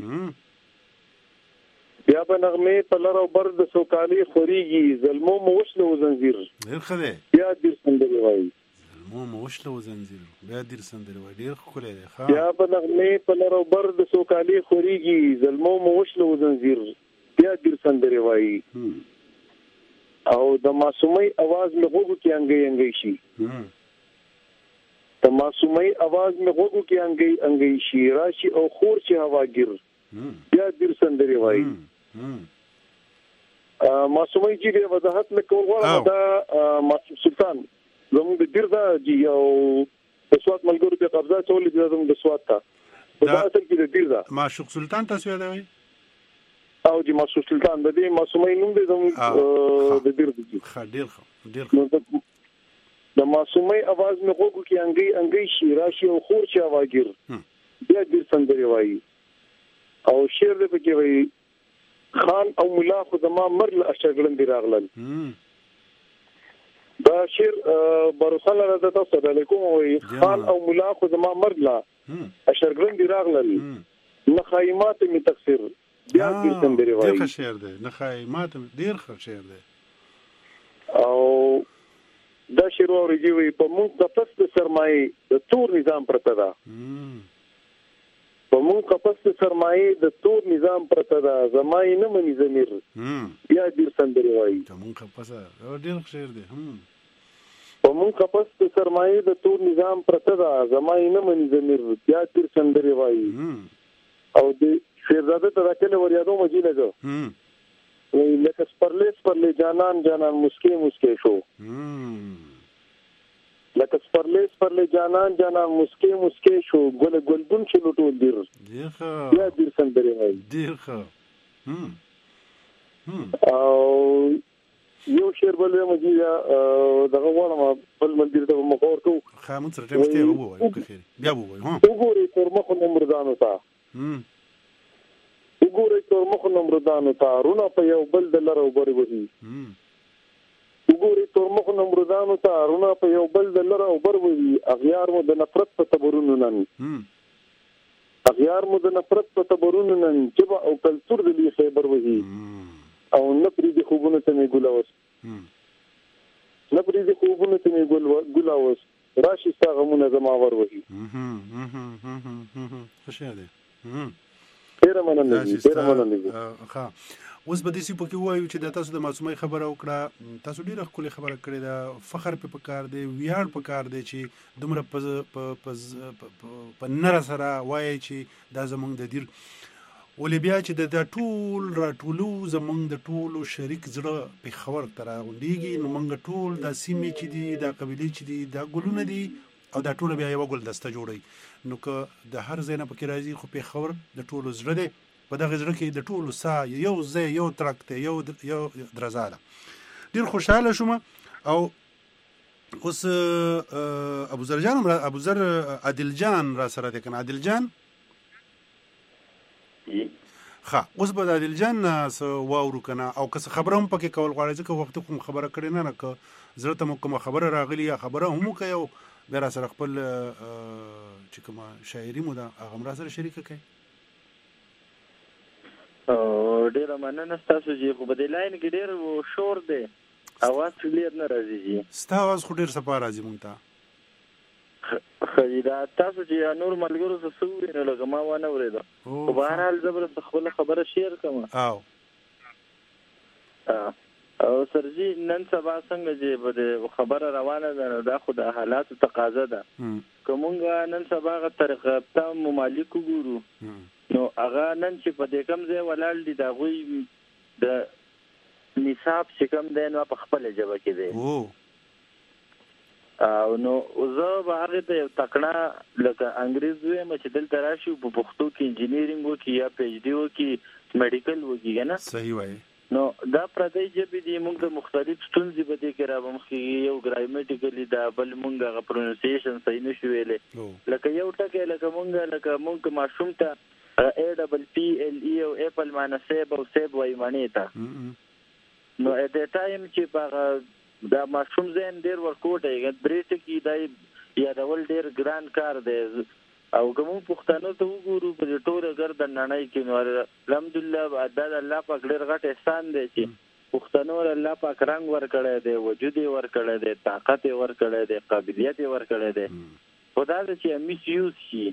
بیا بنغمه په لر او بر د سوکالي خوريږي ظلمو موشلو زنجیر ډیر ښه دی بیا دیر سندري وای ظلمو موشلو زنجیر بیا دیر سندري وای ډیر ښکلی دی ښه بیا بنغمه په لر او بر د سوکالي خوريږي ظلمو موشلو زنجیر بیا دیر سندري وای او د معصومي आवाज مې غوږو کې انګي شي د معصومي आवाज مې غوږو کې انګي شي راشي او خور شي هواګیر بیا دیر سندري وایي. معصومي چې د وضاحت لکول غواړم دا معصوم سلطان زموږ د دیر دا یو د سواد ملګرو په قبضه چولې د زموږ د سواد ته دا اصل کې د دیر دا معشوق سلطان تاسو یادوي او د معصوم سلطان د دې معصومي نوم د زموږ د دیر دی. ډیر د معصومي आवाज مې غوږو کې انګي شي راشي او خور شي اواګر بیا دیر سندري وایي او شعر دې پکې وایي خان او ملا خو زما مرل اشګړن دی راغلل. دا شعر برسل راځه تاسو ته علیکم وایي خان او ملا خو زما مرل اشګړن دی راغلل نخایمات می تفسیر بیا دیر سندري وایي. ډیر ښه شعر دی نخایمات ډیر ښه شعر دی. او دا شعر ورجوي په موږ د پست سرمایي د تور نظام پرته ده. په موږ قفس سرمایي د تور نظام پرته ده زمای نه مني ضمیر بیا دیر سندري وایي. په موږ قفس ډیر شعر دی. په موږ قفس سرمایي د تور نظام پرته ده زمای نه مني ضمیر بیا دیر سندري وایي. او د شیرزاده ته راکله ور یادو مجي لګو لکه سپرلې جانان جانان مسکې شو لکه سپرلې جانان جانان مسکې شو ګلدون چې لټول دیر بیا دیر سندري وایي. ډیر ښه. او یو شعر بل مجي دغه وړم بل مندر ته مخور کو خامن سره ټیم ته وو بیا وو وګوري تر مخ نمبردانو تا وګورئ تر مخ نمردانو ته رونه په یو بل د لر او بر وهي. وګورئ تر مخ نمردانو ته رونه په یو بل د لر او بر وهي. اغیار مو د نفرت په تبرونو نن اغیار مو د نفرت په تبرونو نن جبا او کلتور د لی خیبر وهي. او نپری د خوبونو ته می ګلاوس نپری د خوبونو ته می ګلاوس راشي ساغمونه زما ور وهي. خوشاله دي. ډیر مننه. ها اوس به دې په کې وایو چې د تاسو د معصومي خبره وکړه تاسو ډیره خولي خبره کړې ده فخر په کار دی ویاړ په کار دی چې دومره په نره سره وایي چې دا زمونږ د دیر ولې بیا چې د ټول راټولو زمونږ د ټولو شریک زړه په خبر تر غونډيږي نو موږ ټول د سیمې چې دي د قبيله چې دي د ګلونه دي او دا ټول بیا یو ګل دسته جوړي نو که د هر ځای نه پکې راځي خو په خبر د ټولو زړه دی په دغه زړه کې د ټولو سا یو ځای یو ترکته یو درزاله ډیر خوشاله شوم. او اوس ابو ذر عادل جان را سره دی کنه عادل جان ښه اوس به عادل جان واورو کنه او که خبره هم پکې کول غواړي ځکه وخت کوم خبره کړی نه که زړه ته کوم خبره راغلی یا خبره هم کوي بیا سره خپل چې کومه شاعري مو دا هغه را سره شریک کړي. ډیره مننه تاسو چې په دې لاین کې ډیر شور دی اواز کلیر نه راځي. ستا اواز خو ډیر صفا راځي مونږ ته. خیدا تاسو چې نور ملګرو څه سوي نه لګم ما ونه اورېده په بهر حال زبر خپل خبره شیر کوم. او سرجی نن سبا څنګه چې په خبره روانه ده دا خو د حالاتو تقاضا ده کومه نن سبا غا طریقه ته ممالک ګورو نو هغه نن چې په دې کم ځای ولال دي دا غوي د نصاب چې کم دی نو په خپل جبه کې دی او نو زه به هغه ته یو تکړه لکه انګریز وایم چې دلته راشي په پښتو کې انجینیرینګ وکړي یا پی ایچ ډي وکړي میډیکل وکړي نه صحیح وایي نو دا پردی جبې دي موږ د مختلف ستونزې به دې کې راومخي یو ګرامټیکلی دا بل موږ غو پروننسیشن صحیح نشو ویلې لکه یو ټکی لکه موږ ماشوم ته ا ډبل پی ال ای او اپل معنی سیب او سیب وای معنی تا نو ات ټایم چې په دا ماشوم زین ډیر ورکوټه درې ټکی دای یادول ډیر ګران کار دی او کوم پښتنو ته وګورو په ټوله ګردن نړۍ کې نو الحمدلله د الله پاک ډېر غټ احسان دی چې پښتنو الله پاک رنگ ور کړی دی وجود ور کړی دی طاقت ور کړی دی قابلیت ور کړی دی خدای دې چې میس یوز شي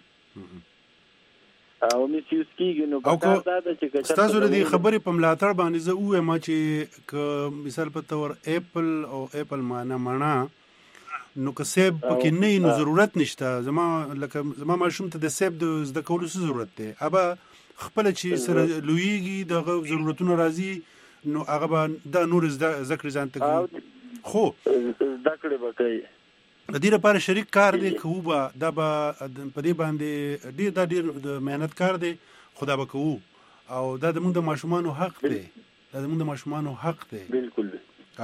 او میس یوز کیږي نو په دا چې تاسو دې خبرې په ملاتړ باندې زه وایم چې مثال په تور اپل او اپل معنا نو که سیب پکې نه نو ضرورت نشته زما ماشوم ته د سیب د زده کولو څه ضرورت دی ابا خپل چې سره لویږي دغه ضرورتونه راځي نو هغه به دا نور ذکر ځان ته خو ذکر به کوي د دې لپاره شریک کار دی کوو به دا به په دې باندې ډېر د مهنت کار دی خو دا به کوو او دا زموږ د ماشومانو حق دی بالکل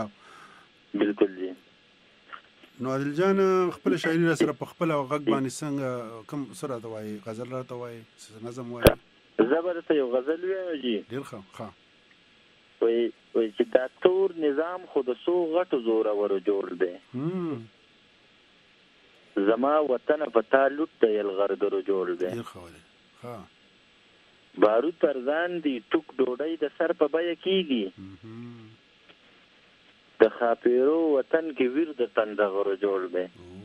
دی نو عادل جان خپل شاعري را سره په خپل غږ باندې څنګه کوم سره ته وایي غزل را ته وایي نظم وایي زبر ته یو غزل وایم جی ډېر ښه وای چې دا تور نظام خو د څو غټو زورورو جوړ دی زما وطن په تا لوټ دی یلغرګرو جوړ دی ډېر ښه دی بارود پرځان دی ټوک ډوډۍ د سر په بیه کېږي د خاپیرو وطن کې ویر د تندغرو جوړ دی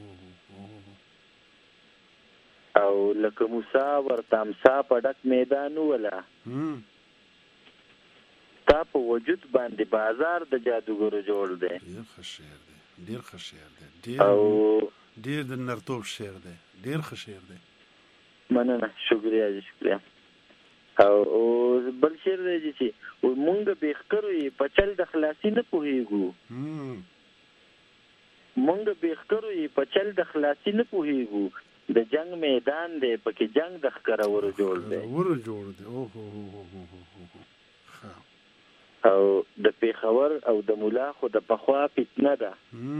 او لکه موسی ورته امسا په ډک میدان ولا تا په وجود باندې بازار د جادوګرو جوړ دی ډېر ښه شعر دی او ډېر د نرتوب شعر دی ډېر ښه شعر دی مننه شکریہ او بل شعر دی چې مونږ بېخکرو یې په چل د خلاصي نه پوهېږو د جنگ میدان دی پکې جنگ د ښکرورو جوړ دی او د پېښور او د ملا خو د پخوا فتنه ده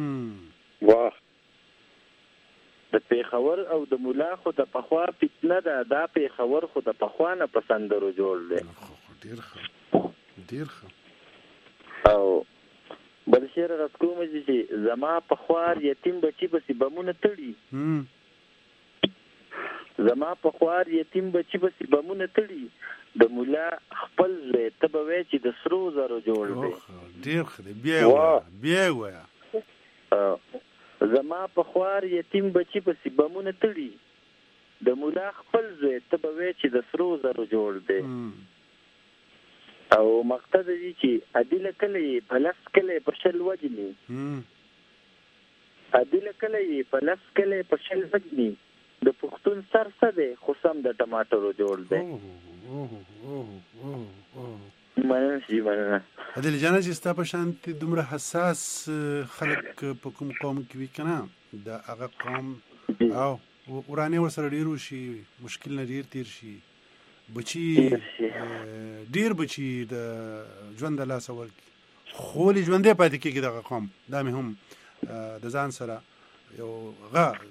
د پېښور او د ملا خو د پخوا فتنه ده دا پېښور خو د پخوا نه پسندرو جوړ دی ډېر ښه او بل شعر راس کوم چې زما پخوار یتیم بچي بسې بمونه تړي د مولا خپل زوی ته به وایي چې د سرو زرو جوړ دی ډېر ښه دی بیا وایه زما پخوار یتیم بچي بسې بمونه تړي د مولا خپل زوی ته به وایي چې د سرو زرو جوړ دی او مقصد دی چې عدل کله په لس کله په شل وجني د پښتون سر څه دی خو سم د ټماټرو جوړ دی مننه عادل جان چې ستا په شان دومره حساس خلک په کوم قوم کې وي که نه د هغه قوم او ورانې ورسره ډېر وشي مشکل نه ډېر تېر شي بچي ډېر بچي د ژوند د لاسه ورکړي خو ولې ژوندی پاتې کېږي دغه قوم دا مې هم د ځان سره یو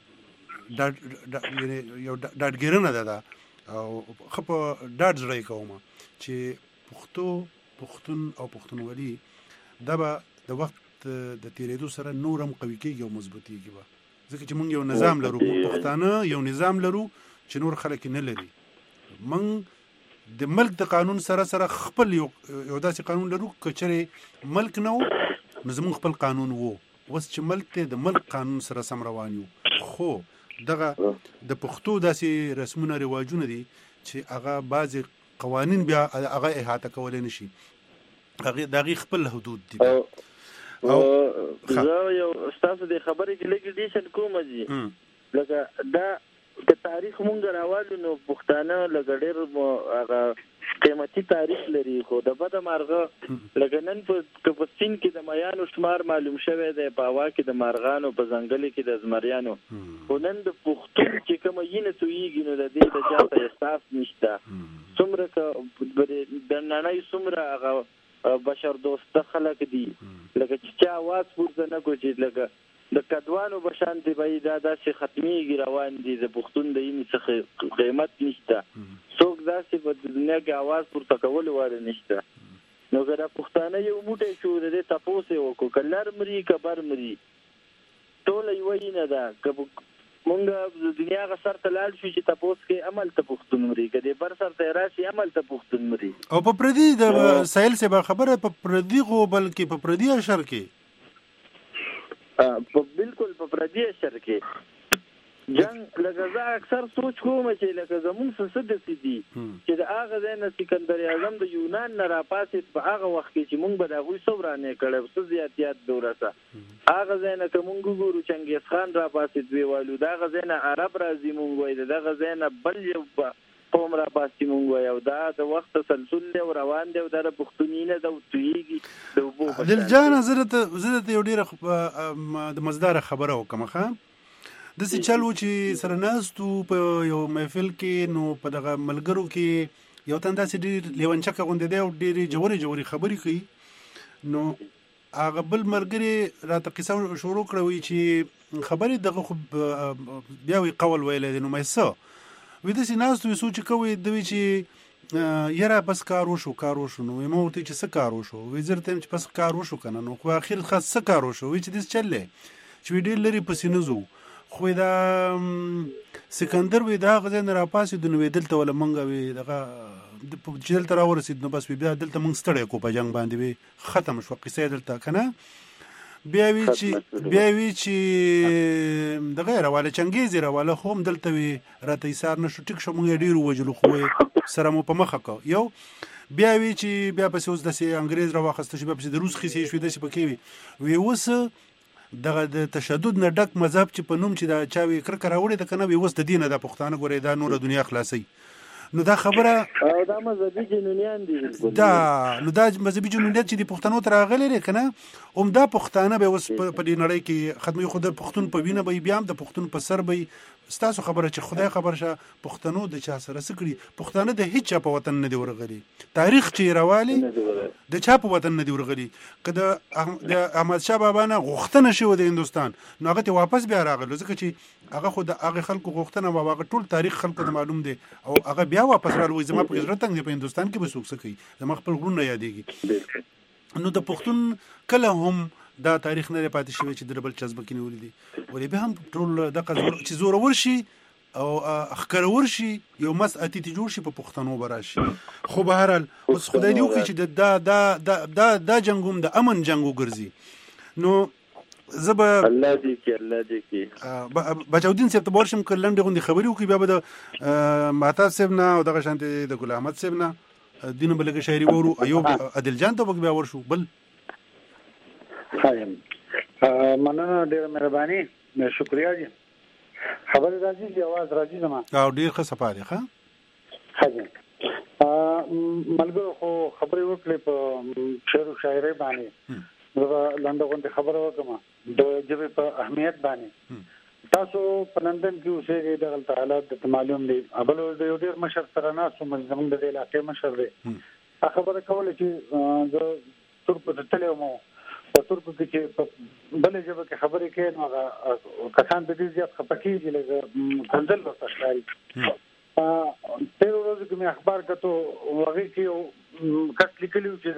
یو ډاډګیرنه ده او ښه په ډاډ زړه یې کوم چې پښتون او پښتونولي دا به د وخت د تېرېدو سره نور هم قوي کېږي او مضبوطېږي به ځکه چې موږ یو نظام لرو پښتانه یو نظام لرو چې نور خلک نه لري موږ د ملک د قانون سره خپل یو داسې قانون لرو که چېرې ملک نه و نو زموږ خپل قانون و اوس چې ملک دی د ملک قانون سره سم روان یو خو دغه د پښتو داسې رسمونه رواجونه دي چې هغه بعضې قوانین بیا هغه احاطه کولی نه شي د هغې خپل حدود دي زه یو ستاسو د خبرې کې لږ ډیشن کوم جي لکه دا که تاریخ مونږ راوالو نو پښتانه لکه ډېر هغه قیمتي تاریخ لري خو د بده مارغه لکه نن که په سین کې د میانو شمار معلوم شوی دی په هوا کې د مارغانو په ځنګل کې د زمریانو خو نن د پښتون چې کومه وینه تویېږي نو د دې د چا ته احساس نشته څومره که د نړۍ څومره هغه بشر دوسته خلک دي لکه چې چا اواز پورته نه کړو چې لکه د کډوانو په شان دی به دا داسې ختمېږي روان دي د پښتون د وینې څخه قیمت نشته څوک داسې په دنیا کې اواز پورته کولو والا نشته نو که دا پښتانه یو موټی شو د دې تپوس یې وکړو که لر مري که بر مري ټوله یوه وینه ده که مونږ د دنیا هغه سر ته لاړ شو چې تپوس کې هملته پښتون مري که د بر سر ته یې راشي هملته پښتون مري او په پردي د سایل صاحب خبره په پردي خو بلکې په پردي اشر کې بالکل په پردي اشر کې جنگ لکه زه اکثر سوچ کوم چې لکه زمونږ څه داسې دي چې د هغه ځای نه سکندر اعظم د یونان نه راپاسېد په هغه وخت کې چې مونږ به د هغوی څه ورانې کړی څه زیاتیات به ورسه هغه ځای نه که مونږ وګورو چنګیز خان راپاسېد ویې وایلو د هغه ځای نه عرب راځي مونږ وایي د دغه ځای نه بل یو قوم را باسي مونږ وایو دا د وخت تسلسل دی او روان دی او دا د پښتوني نه د تویږي د وبو عادل جان زه ته یو ډیره د مزدار خبره وکم ښه د څه چلو چې سره ناستو په یو محفل کې نو په دغه ملګرو کې یو تنده چې ډیر لیونچکه غونډه دی او ډیره جوړي خبرې کوي نو هغه بل مرګري راته قصه شروع کړوي چې خبرې دغه خو بیا وی قول ویل دي نو مې څه وې د سیناستو سوچ کوي دوی چې یاره بس کار وشو نو مو ورته چې څه کار وشو وې زرته چې بس کار وشو کنه نو خو اخر خاص څه کار وشو وې چې دې چلې چې ډېر لري پسې نزو خو دا سکندر وې دا غزن را پاسې د نو دلته ولا منګه وې دغه چې دلته را ورسید نو بس بیا دلته موږ ستړی کو په جنگ باندې وي ختم شو قصه دلته کنه بیا وی چې د غیر والا چنګیزي را والا هم دلته وی راته ایثار نشو ټیک شو موږ ډیر وجلو خو سره مو په مخه کو یو بیا وی چې بیا پس اوس د انګريز را واخسته شو بیا پس د روس خسي شو د پکې وی اوس دغه د تشدد نه ډک مذهب چې په نوم چې دا چاوي کرکر راوړي د کنه وی اوس د دینه د پښتانه ګوري دا نور دنیا خلاصي نو دا خبره دا مذهبي جنونیان دي دا مذهبي جنونیت چې د پښتنو تر غلې لري کنه دا پښتانه به اوس په دې نړۍ کې خدمت خو د پښتون په وینه به بیا هم د پښتون په سر به ستاسو خبره چې خدای خبر شه پښتنو د چا سره سکړي پښتانه د هیڅ چا په وطن نه دی ورغلي تاریخ چې راوالي د چا په وطن نه دی ورغلي کله د احمد شاه بابا نه غوښتنه شو د هندستان نو هغه ته واپس بیا راغلو ځکه چې هغه خو د هغه خلکو غوښتنه هغه ټول تاریخ خلکو ته معلوم دی او هغه بیا واپس راغلو زما په ضرورت څنګه په هندستان کې به څوک سکی زما خپل غرونه یادېږي نو د پښتون کله هم دا تاریخ نه پاتې شوی چې دربل چسبه کې نیولې دي ولې به هم ټول د قزور چې زور ورشي او اخکر ورشي یو مسئله تی جوړ شي په پښتنو براشي خو به هر حال اوس خدای دی وکړي چې دا جنگوم د امن جنگو ګرځي نو زبا الله دې کې بچاودین صاحب ته ورشم کلند غوندي خبري وکي بیا به د ماتا صاحب نه او دغه شانته د ګل احمد صاحب نه دینه بلګه شاعري ورو ایوب عادل جان ته بیا ورشو بل خایم مننه ډېر مهرباني شکریا جی خبر راځي چې आवाज راځي زما او ډېر ښه صفاره ښه حاجی ملګرو خو خبرې وکړې په شعر او شاعري باندې دا لاندې خبره وکم د جبه په اهمیت باندې تاسو په لندن کې اوسېږئ د تعالی د معلوم دی ابل د یو ډېر مشر سره ناسو زموږ د علاقې مشر دی خبره کوله چې د ترکو د تلمو په ترکو کې چې بلې جبه کې خبرې کوي نو کسان د دې زیات خپکی دي لږ کنځل ورته ښکاري تیر ورځ کې مې اخبار کتو هغه کې کټ لیکلو چې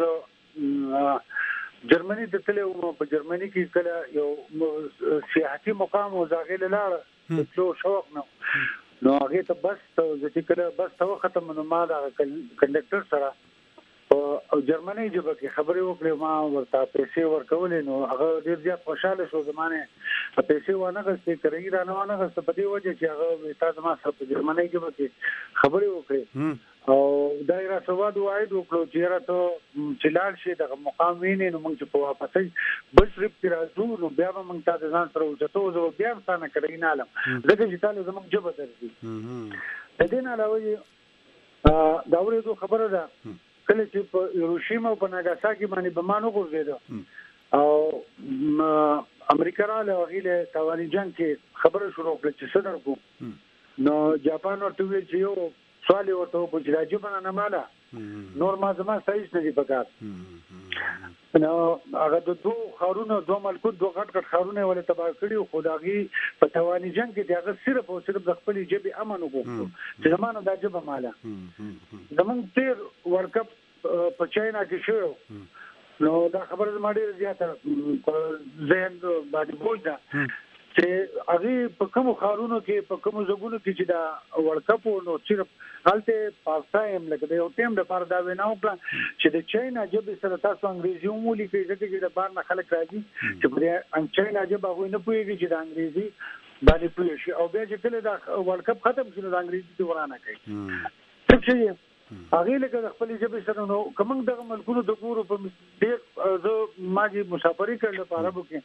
جرمني د تلو په جرمني کې کله یو سیاحتي مقام او ځاګل لاړ څو شوق نو هغه ته بس چې کله بس ته ختم نو ما دا کنډکټر سره او جرمني جبه کې خبرې وکړې ما ورته پیسې ورکولې نو هغه ډېر زیات خوشاله شو زمانه پیسې ونه غوښتي کوي را نه ونه غوښته په دې وجه چې هغه تاسو ما سره په جرمني جبه کې خبرې وکړې او دایره سواد وایي وکړو چې راته چلال شي د مقام ویني نو موږ په واپسې بل ټریپ کې راځو نو بیا به موږ تاسو ځان سره وځو زه بیا ستانه کړی نه علم ځکه چې تاسو زموږ جبه درځي د دې نه علاوه دا ورته خبره ده کله چې په هیروشیما او په ناګاساکي باندې بمانو غورځیدو او امریکا را له غیله توانی جنگ کې خبره شروع کړه چې صدر کو نو جاپان ورته ویل چې یو سوال ورته په راځي باندې نه مالا نور ما زما صحیح نه دی پکار نو هغه د دوه خارونو دوه ملکوت دوه غټ خارونه ولې تباہ کړي خدایي په توانی جنگ کې هغه صرف او صرف د خپل جبه امن وکړو چې زمانه د جبه مالا زمون تیر ورکپ په چاینا کې شو نو دا خبره زما ډیره زیاته ذهن باندې بوجا چې هغه په کوم خارونو کې په کوم زګونو کې چې دا ورکپ نو صرف حالته پاکستان لکه د یو ټیم د پر دا ویناو پلان چې د چاینا جبه سره تاسو انګریزي ومولي کې چې د بار نه خلک راځي چې په چاینا جبه هغه نه پوهیږي چې د انګریزي باندې پوه شي او بیا چې کله دا ورکپ ختم شي د انګریزي دی ورانه کوي څه هغه لکه خپل جبه سره نو کوم دغه ملکونو د ګورو په ډیر زه ماجی مسافرۍ کړل په عربو کې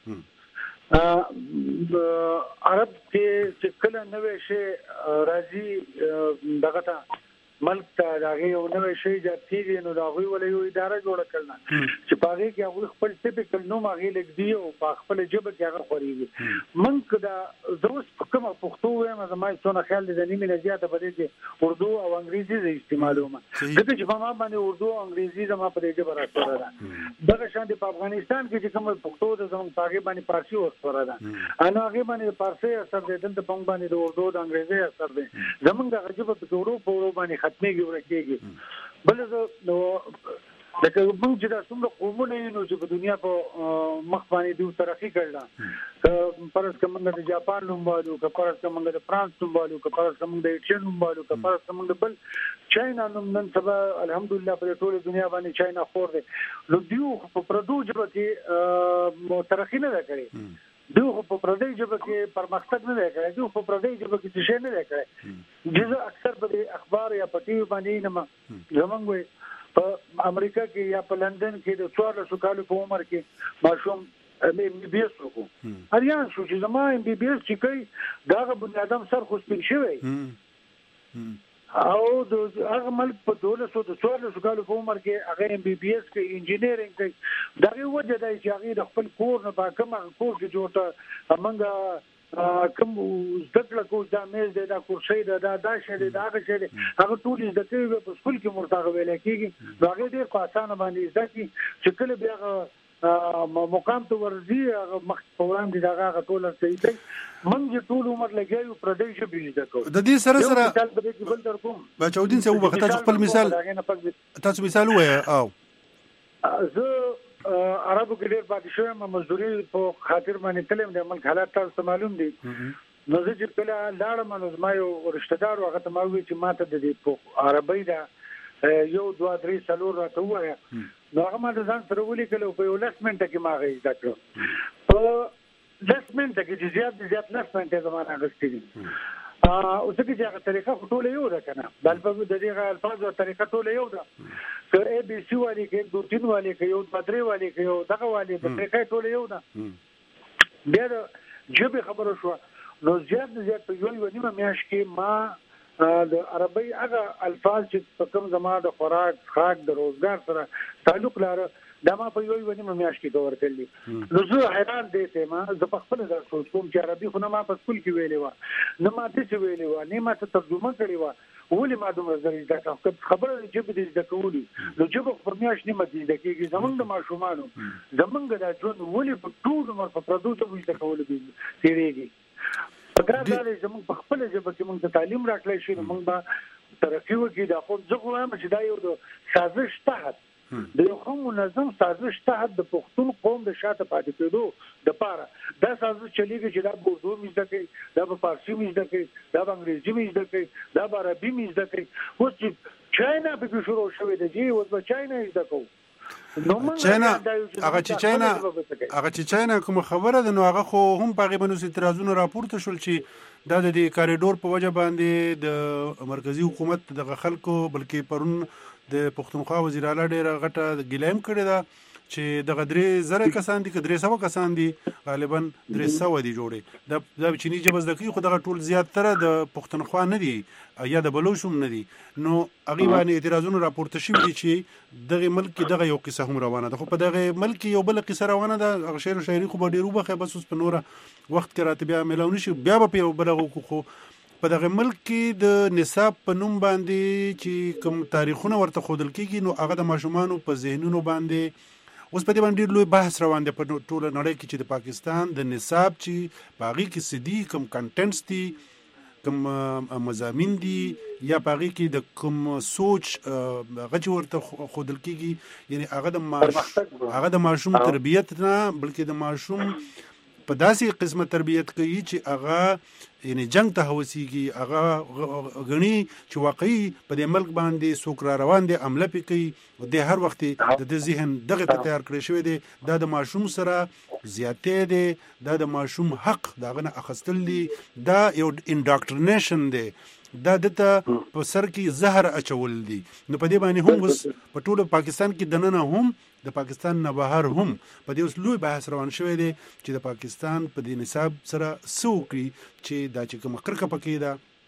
عرب کې چې کله نوې شي راځي دغه ته ملک ته دغه یو نوې شی جات کیږي نو دا غوي ولې یو اداره جوړه کړل چې پاره کې هغه خپل ټیپیکل نوم هغه لیک دی او په خپل جبه کې هغه خوريږي منک دا زوس کومه پښتو وایم زما څونه خیال دي د نیمه زیاته په دې کې اردو او انګریزي زې استعمالوم دغه چې په ما باندې اردو او انګریزي زما په دې جبه راځره ده دغه شان په افغانستان کې چې کوم پښتو د زمون پاګې باندې فارسی ورسره ده انا هغه باندې فارسی اثر دې د په باندې د اردو د انګریزي اثر دې زمون د جبه په اردو باندې ختميږي ورکیږي بل نو لکه موږ چې د څومره قومونه نو چې په دنیا په مخ باندې دوی ترقی کړل پرس کومه د جاپان نوم والو که پرس کومه د فرانس نوم والو که پرس کومه د ایټالیا نوم والو که پرس کومه د بل چاینا نوم نن سبا الحمدلله په ټول دنیا باندې چاینا خور دی نو دیو په پردو جبه کې ترقی نه کړي دوی په پردي جبه کې پرمختګ نه کړي دوی په پردي جبه کې څه نه کړي جزء اکثر په اخبار یا په ټي وي باندې نه زمونږ په امریکا کې یا په لندن کې د 1400 کالو په عمر کې ماشوم MBBS وکړو اریان شو چې زما MBBS چې کوي دا بني ادم سر خو سپین شوی او د هغه ملک په 1400 کالو په عمر کې هغه MBBS کې انجینیرینګ کوي دا وجه دی چې هغه د خپل کور نه په کومه کور کې جوړه امنګ کوم زدکړه کو دا مېز دی دا کرسي دا شی دی دا هغه شی دی هغه ټول د دې په سکول کې مرتاغ ویل کېږي هغه ډېر په اسانه باندې ځکه چې کله بیا مقام ته ورځي هغه مخ په وړاندې دا ټول صحیح دی منځ ټول عمر لګیو پردیش به زده کو د دې سره بچودین څه وخت تاسو خپل مثال تاسو مثال وایي او زه عربو کې ډېر پاتې شوم مزدوري په خاطر باندې تلم د ملک حالات تاسو معلوم دي نو زه چې کله لاړم نو زما یو رشتہ دار هغه ته ما وی چې ماته د دې په عربی دا یو 2 3 سلور راته وایي نو هغه ما ځان سره ولیکلو په یو لسمنټ کې ما غي زده کړو په لسمنټ کې چې زیات لسمنټ زمانه غوښتي دي او څه کې هغه طریقه ټوله یو ده کنه بل په د دې الفاظ او طریقه ټوله یو ده که اي بي سي والی کې دو تین والی کې یو بدري والی کې یو دغه والی د طریقه ټوله یو ده بیا جبه خبره شو نو زیات په یو نیمه میاش کې ما د عربی هغه الفاظ چې کوم زما د خوراک خاک د روزګار سره تعلق لري دا ما په یو نیمه میاش کې کور کړلی نو زه حیران دي ته ما زه په خپل ځای کوم چې عربي خو نه ما په سکول کې ویلې و نه ما څه ویلې و نه ما څه ترجمه کړې و ولې ما دومره زری دا خبره چې به دې کولې نو چې په میاش نیمه دې کېږي زمونږ د ماشومانو زمونږ د ژوند ولې په ټول عمر په پردو ته وځي کولې تیریږي اگر دا زمونږ په خپل ژبه کې موږ تعلیم راکړی شي موږ به ترقی وکړو دا خو زه وایم چې دا یو د سازش تحت د یو قوم منظم سازش تحت د پښتون قوم د شاته پاتې کېدو د پاره دا سازش چلیږي چې دا اردو مزده کوي دا په فارسی مزده کوي دا په انګریزي مزده کوي دا په عربي مزده کوي اوس چې چاینا په شروع شوې ده چې اوس په چاینا مزده کوي هغه چې چاینا کوم خبره ده نو هغه خو هم په غیبنوس اعتراضونه راپورته شول چې دا د کاریډور په وجه باندې د مرکزی حکومت د خلکو بلکې پرون د پښتونخوا وزیر اعلی ډیره غټه ګلیم کړی دا چې د غدري زره کسان دي کدري 100 کسان دي غالبا 300 دي جوړي د چینی جبز دقیق خو دغه ټول زیات تر د پښتونخوا نه دي یا د بلوشم نه دي نو هغه باندې اعتراضونه راپورته شوي دي چې دغه ملک دغه یو قصه هم روانه ده خو په دغه ملک یو بل قصه روانه ده شعر او شاعري خو ډیرو بخه بس اوس په نوره وخت کې راته بیا ملاونی شي بیا په یو بل خو په دغه ملک کې د نصاب په نوم باندې چې کوم تاریخونه ورته خودل کېږي نو هغه د ماشومانو په ذهنونو باندې اوس په دې باندې لوی بحث روان دی په ټول نړۍ کې چې د پاکستان د نصاب چې باغی کې سدي کوم کنټنټس دي کوم مضامین دي یا باغی کې د کوم سوچ غچ ورته خودل کېږي یعنی هغه د ماشوم تربیت نه بلکې د ماشوم په داسې قسمه تربیت کوي چې هغه یعنی جنگ ته هوسیږي هغه غني چې واقعي په دې ملک باندې څوک را روان دي عمله کوي د هر وخت د ذهن دغه تیار کړی شوی دی دا د ماشوم سره زیاتې دی دا د ماشوم حق داغه نه اخستل دي دا یو انډاکټرینیشن دی دا دته په سر کې زهر اچول دي نو په دې باندې هم اوس په ټول پاکستان کې دننه هم د پاکستان نه بهر هم په دې اوس لوی بحث روان شوی دی چې د پاکستان په دې نصاب سره سوکري چې دا چې کوم خرکه پکې ده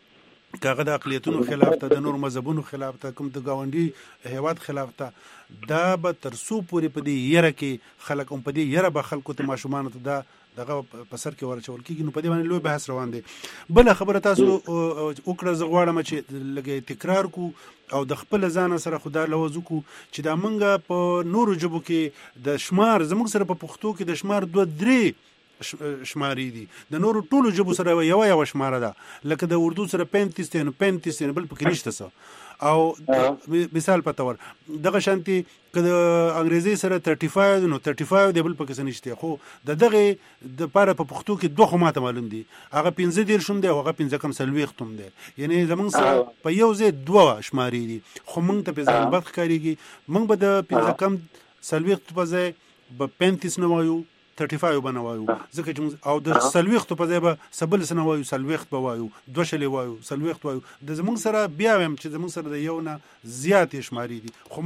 کاغه د اقلیتونو خلاف ته، د نور مذهبونو خلاف ته، کوم د گاونډي هیواد خلاف ته، دا به تر څو پورې په دې یره کې خلک په دې یره به خلکو ته ماشومان ته دا دغه په سر کې ورچول کېږي. نو په دې باندې لوی بحث روان دی. بله خبره تاسو وکړه، زه غواړم چې لږ تکرار کو او د خپل ځان سره خدا لوز کو چې دا منګه په نورو ژبو کې د شمار زموږ سره په پښتو کې د شمار 2-3 شماري دي، د نورو ټولو ژبو سره یو شماره ده، لکه د اردو سره 35 دی، 35 دی، بل پکې نشته څه. او مثال په تور دغه شانتي که د انګریزي سره 35 نو 35 دی، بل پکې څه نشته. خو دغه د پاره په پښتو کې دوه خو ماته معلوم دي، هغه 15 دیر شوم دی او هغه 15 کم سلويختم دی، یعنی زمونږ سره په یو ځای دوه شماري دي. خو مونږ ته په ځان بد ښکارېږي، مونږ به د 15 کم سلويخت په ځای به 35 نه وایو، 35 به نه وایو، ځکه چې او د سلويخت په ځای به سبل سن وایو، سلويخت به وایو، دوه شلې وایو، سلويخت وایو. د زمونږ سره بیا هم چې زمونږ سره د یو نه زیات شماري دي، خو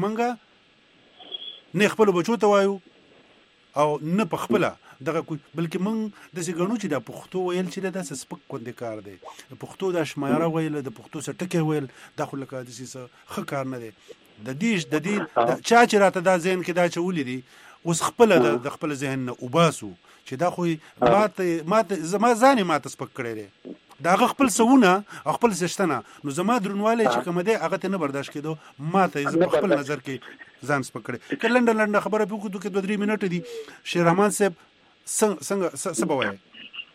مونږه نه خپل بچو ته وایو او نه په خپل دغه کوي، بلکې مونږ د څه غنو چې د پښتو ویل چې د سپک کوندې کار دی. پښتو د شماره ویل، د پښتو سره ټکی ویل، دا خو لکه د څه ښه کار نه دی. د دې چا چې راته دا ذهن کې دا چولې دي، اوس خپل د خپل ذهن نه وباسو چې دا خو ماته زما ځان ماته سپک کړی دی، دا خپل سونه خپل سشتنه. نو زما درنواله چې کوم دی هغه ته نه برداشت کېدو، ماته خپل نظر کې ځان سپک کړی. که لنډه خبره په کوو کې 2-3 منټه دي، شیر رحمان صاحب څنګه سبا وایي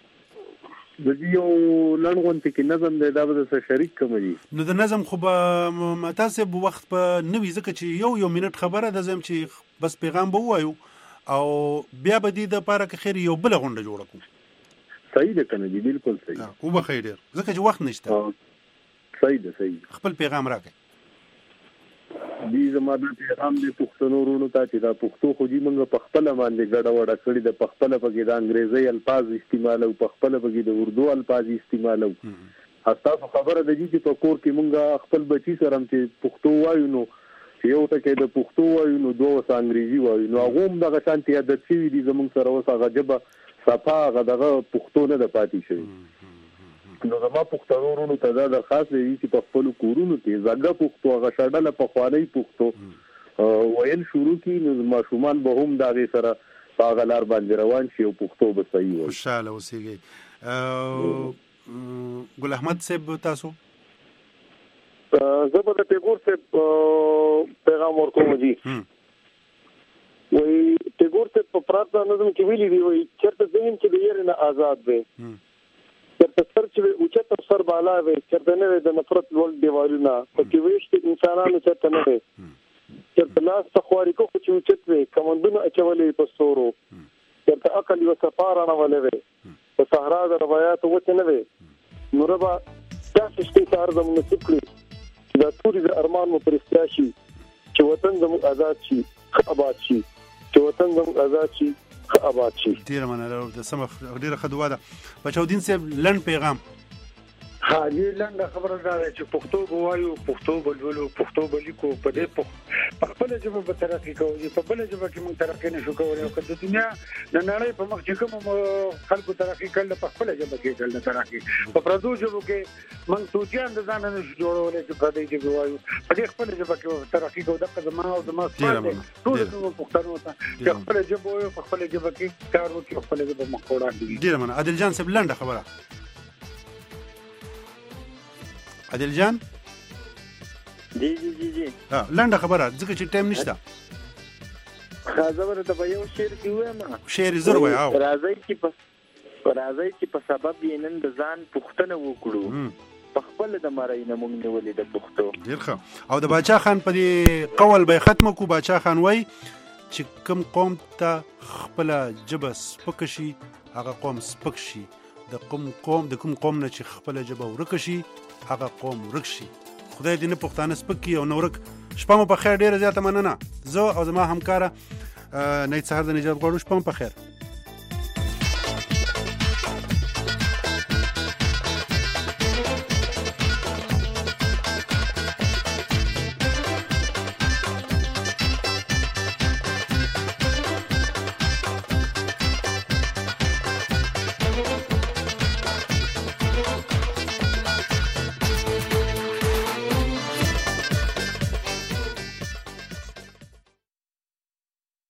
د یو لنډغونته کې نظم دی، دا به د شریک کوم دي. نو د نظم خو به متاسب وخت په نوې، ځکه چې یو منټ خبره د زم چې بس پیغام به وایو او بیا به دې د پاره کې خیر یو بل غونډه جوړه کو. صحیح ده کنه دي، بالکل صحیح. او به خیر ځکه چې وخت نشته. صحیح ده، صحیح. خپل پیغام راکې دي زما د پیغام د پښتنو ورونو ته چې دا پښتو خو دې موږ په خپل باندې ګډه وډه کړې ده، په خپل پکې د انګریزي الفاظ استعمال او په خپل پکې د اردو الفاظ استعمال او تاسو خبره ده چې په کور کې موږ خپل بچی سره چې پښتو وایو، نو یو ټکی د پښتو وایو نو دوه انګریزي وایو، نو هغه هم دغه شانتي عادت شوي دي زموږ سره. اوس هغه ژبه صفا هغه دغه پښتو نه ده پاتې شوې. نو زما پښتنو ورونو ته دا درخواست دی چې په خپلو کورونو کې زړه پښتو هغه شډله پخوانۍ پښتو ویل شروع کړي، نو ماشومان به هم د هغې سره په هغه لار باندې روان شي او پښتو به صحیح وایي. خوشحاله اوسېږئ. ګل احمد صاحب تاسو؟ زه به د ټیګور صاحب پیغام ورکوم جی. وایي ټیګور صاحب په پراته نظم کې ویلي دي، وایي چېرته ذهن چې د یېرې نه آزاد دی، چېرته سر چې اوچت او سر بالا وي، چېرته نه وي د نفرت لوړ دیوالونه، پکې ویشت انسانانو چېرته نه وي، چېرته لاس ته خواري کو چې اوچت وي، کمندونه اچولې په ستورو، چېرته عقل یوه صفا رڼولې وي، په صحرا د روایاتو وچې نه وي. نو ربه داسې شپې ته عرض منصب کړي دا توري د ارمان مو پرستیا شي، چې وطن زموږ آزاد شي، ښه آباد شي، چې وطن زموږ آزاد شي، ښه آباد شي. ډېره مننه، د سمه ډېره ښه دعا ده. بچاودین صاحب لنډ پیغام. ها دې لنډه خبره دا ده چې پښتو به وایو، پښتو به لولو، پښتو به لیکو، په دې په خپله ژبه به ترقي کوو، په بله ژبه کې موږ ترقي نه شو کولی. او که د دنیا د نړۍ په مخ چې کوم خلکو ترقي کړل، په خپله ژبه کې کړل ترقي. په پردو ژبو کې موږ توتیان د ځانه نه شو جوړولی چې پردۍ ژبې وایو، په دې خپله ژبه کې ترقي کوو. دغه زما او زما سوال دی ټولو زموږ پښتنو ته چې خپله ژبه وایو، په خپله ژبه کې کار وکړي، خپله ژبه مخ وړاندې وي. ډېره مننه. عادل جان صاحب لنډه خبره. عادل جان جی لنډه خبره ځکه چې ټایم نشته. خبره ته به یو شعر کې وایم، شعر زر وای. او راځي چې په سبب یې نن د ځان پوښتنه وکړو، په خپل د مړی نه موږ نیولې د پښتو. ډېر ښه. او د باچا خان په دې قول به ختم کو. باچا خان وای چې کوم قوم ته خپل ژبه سپک شي هغه قوم سپک شي، د کوم قوم نه چې خپل ژبه ورک شي هغه قوم ورک شي. خدای دې نه پښتانه سپک کړي او نه ورک. شپه مو په خیر. ډېره زیاته مننه. زه او زما همکاره نید سهار د نجات غواړو. شپه مو په خیر.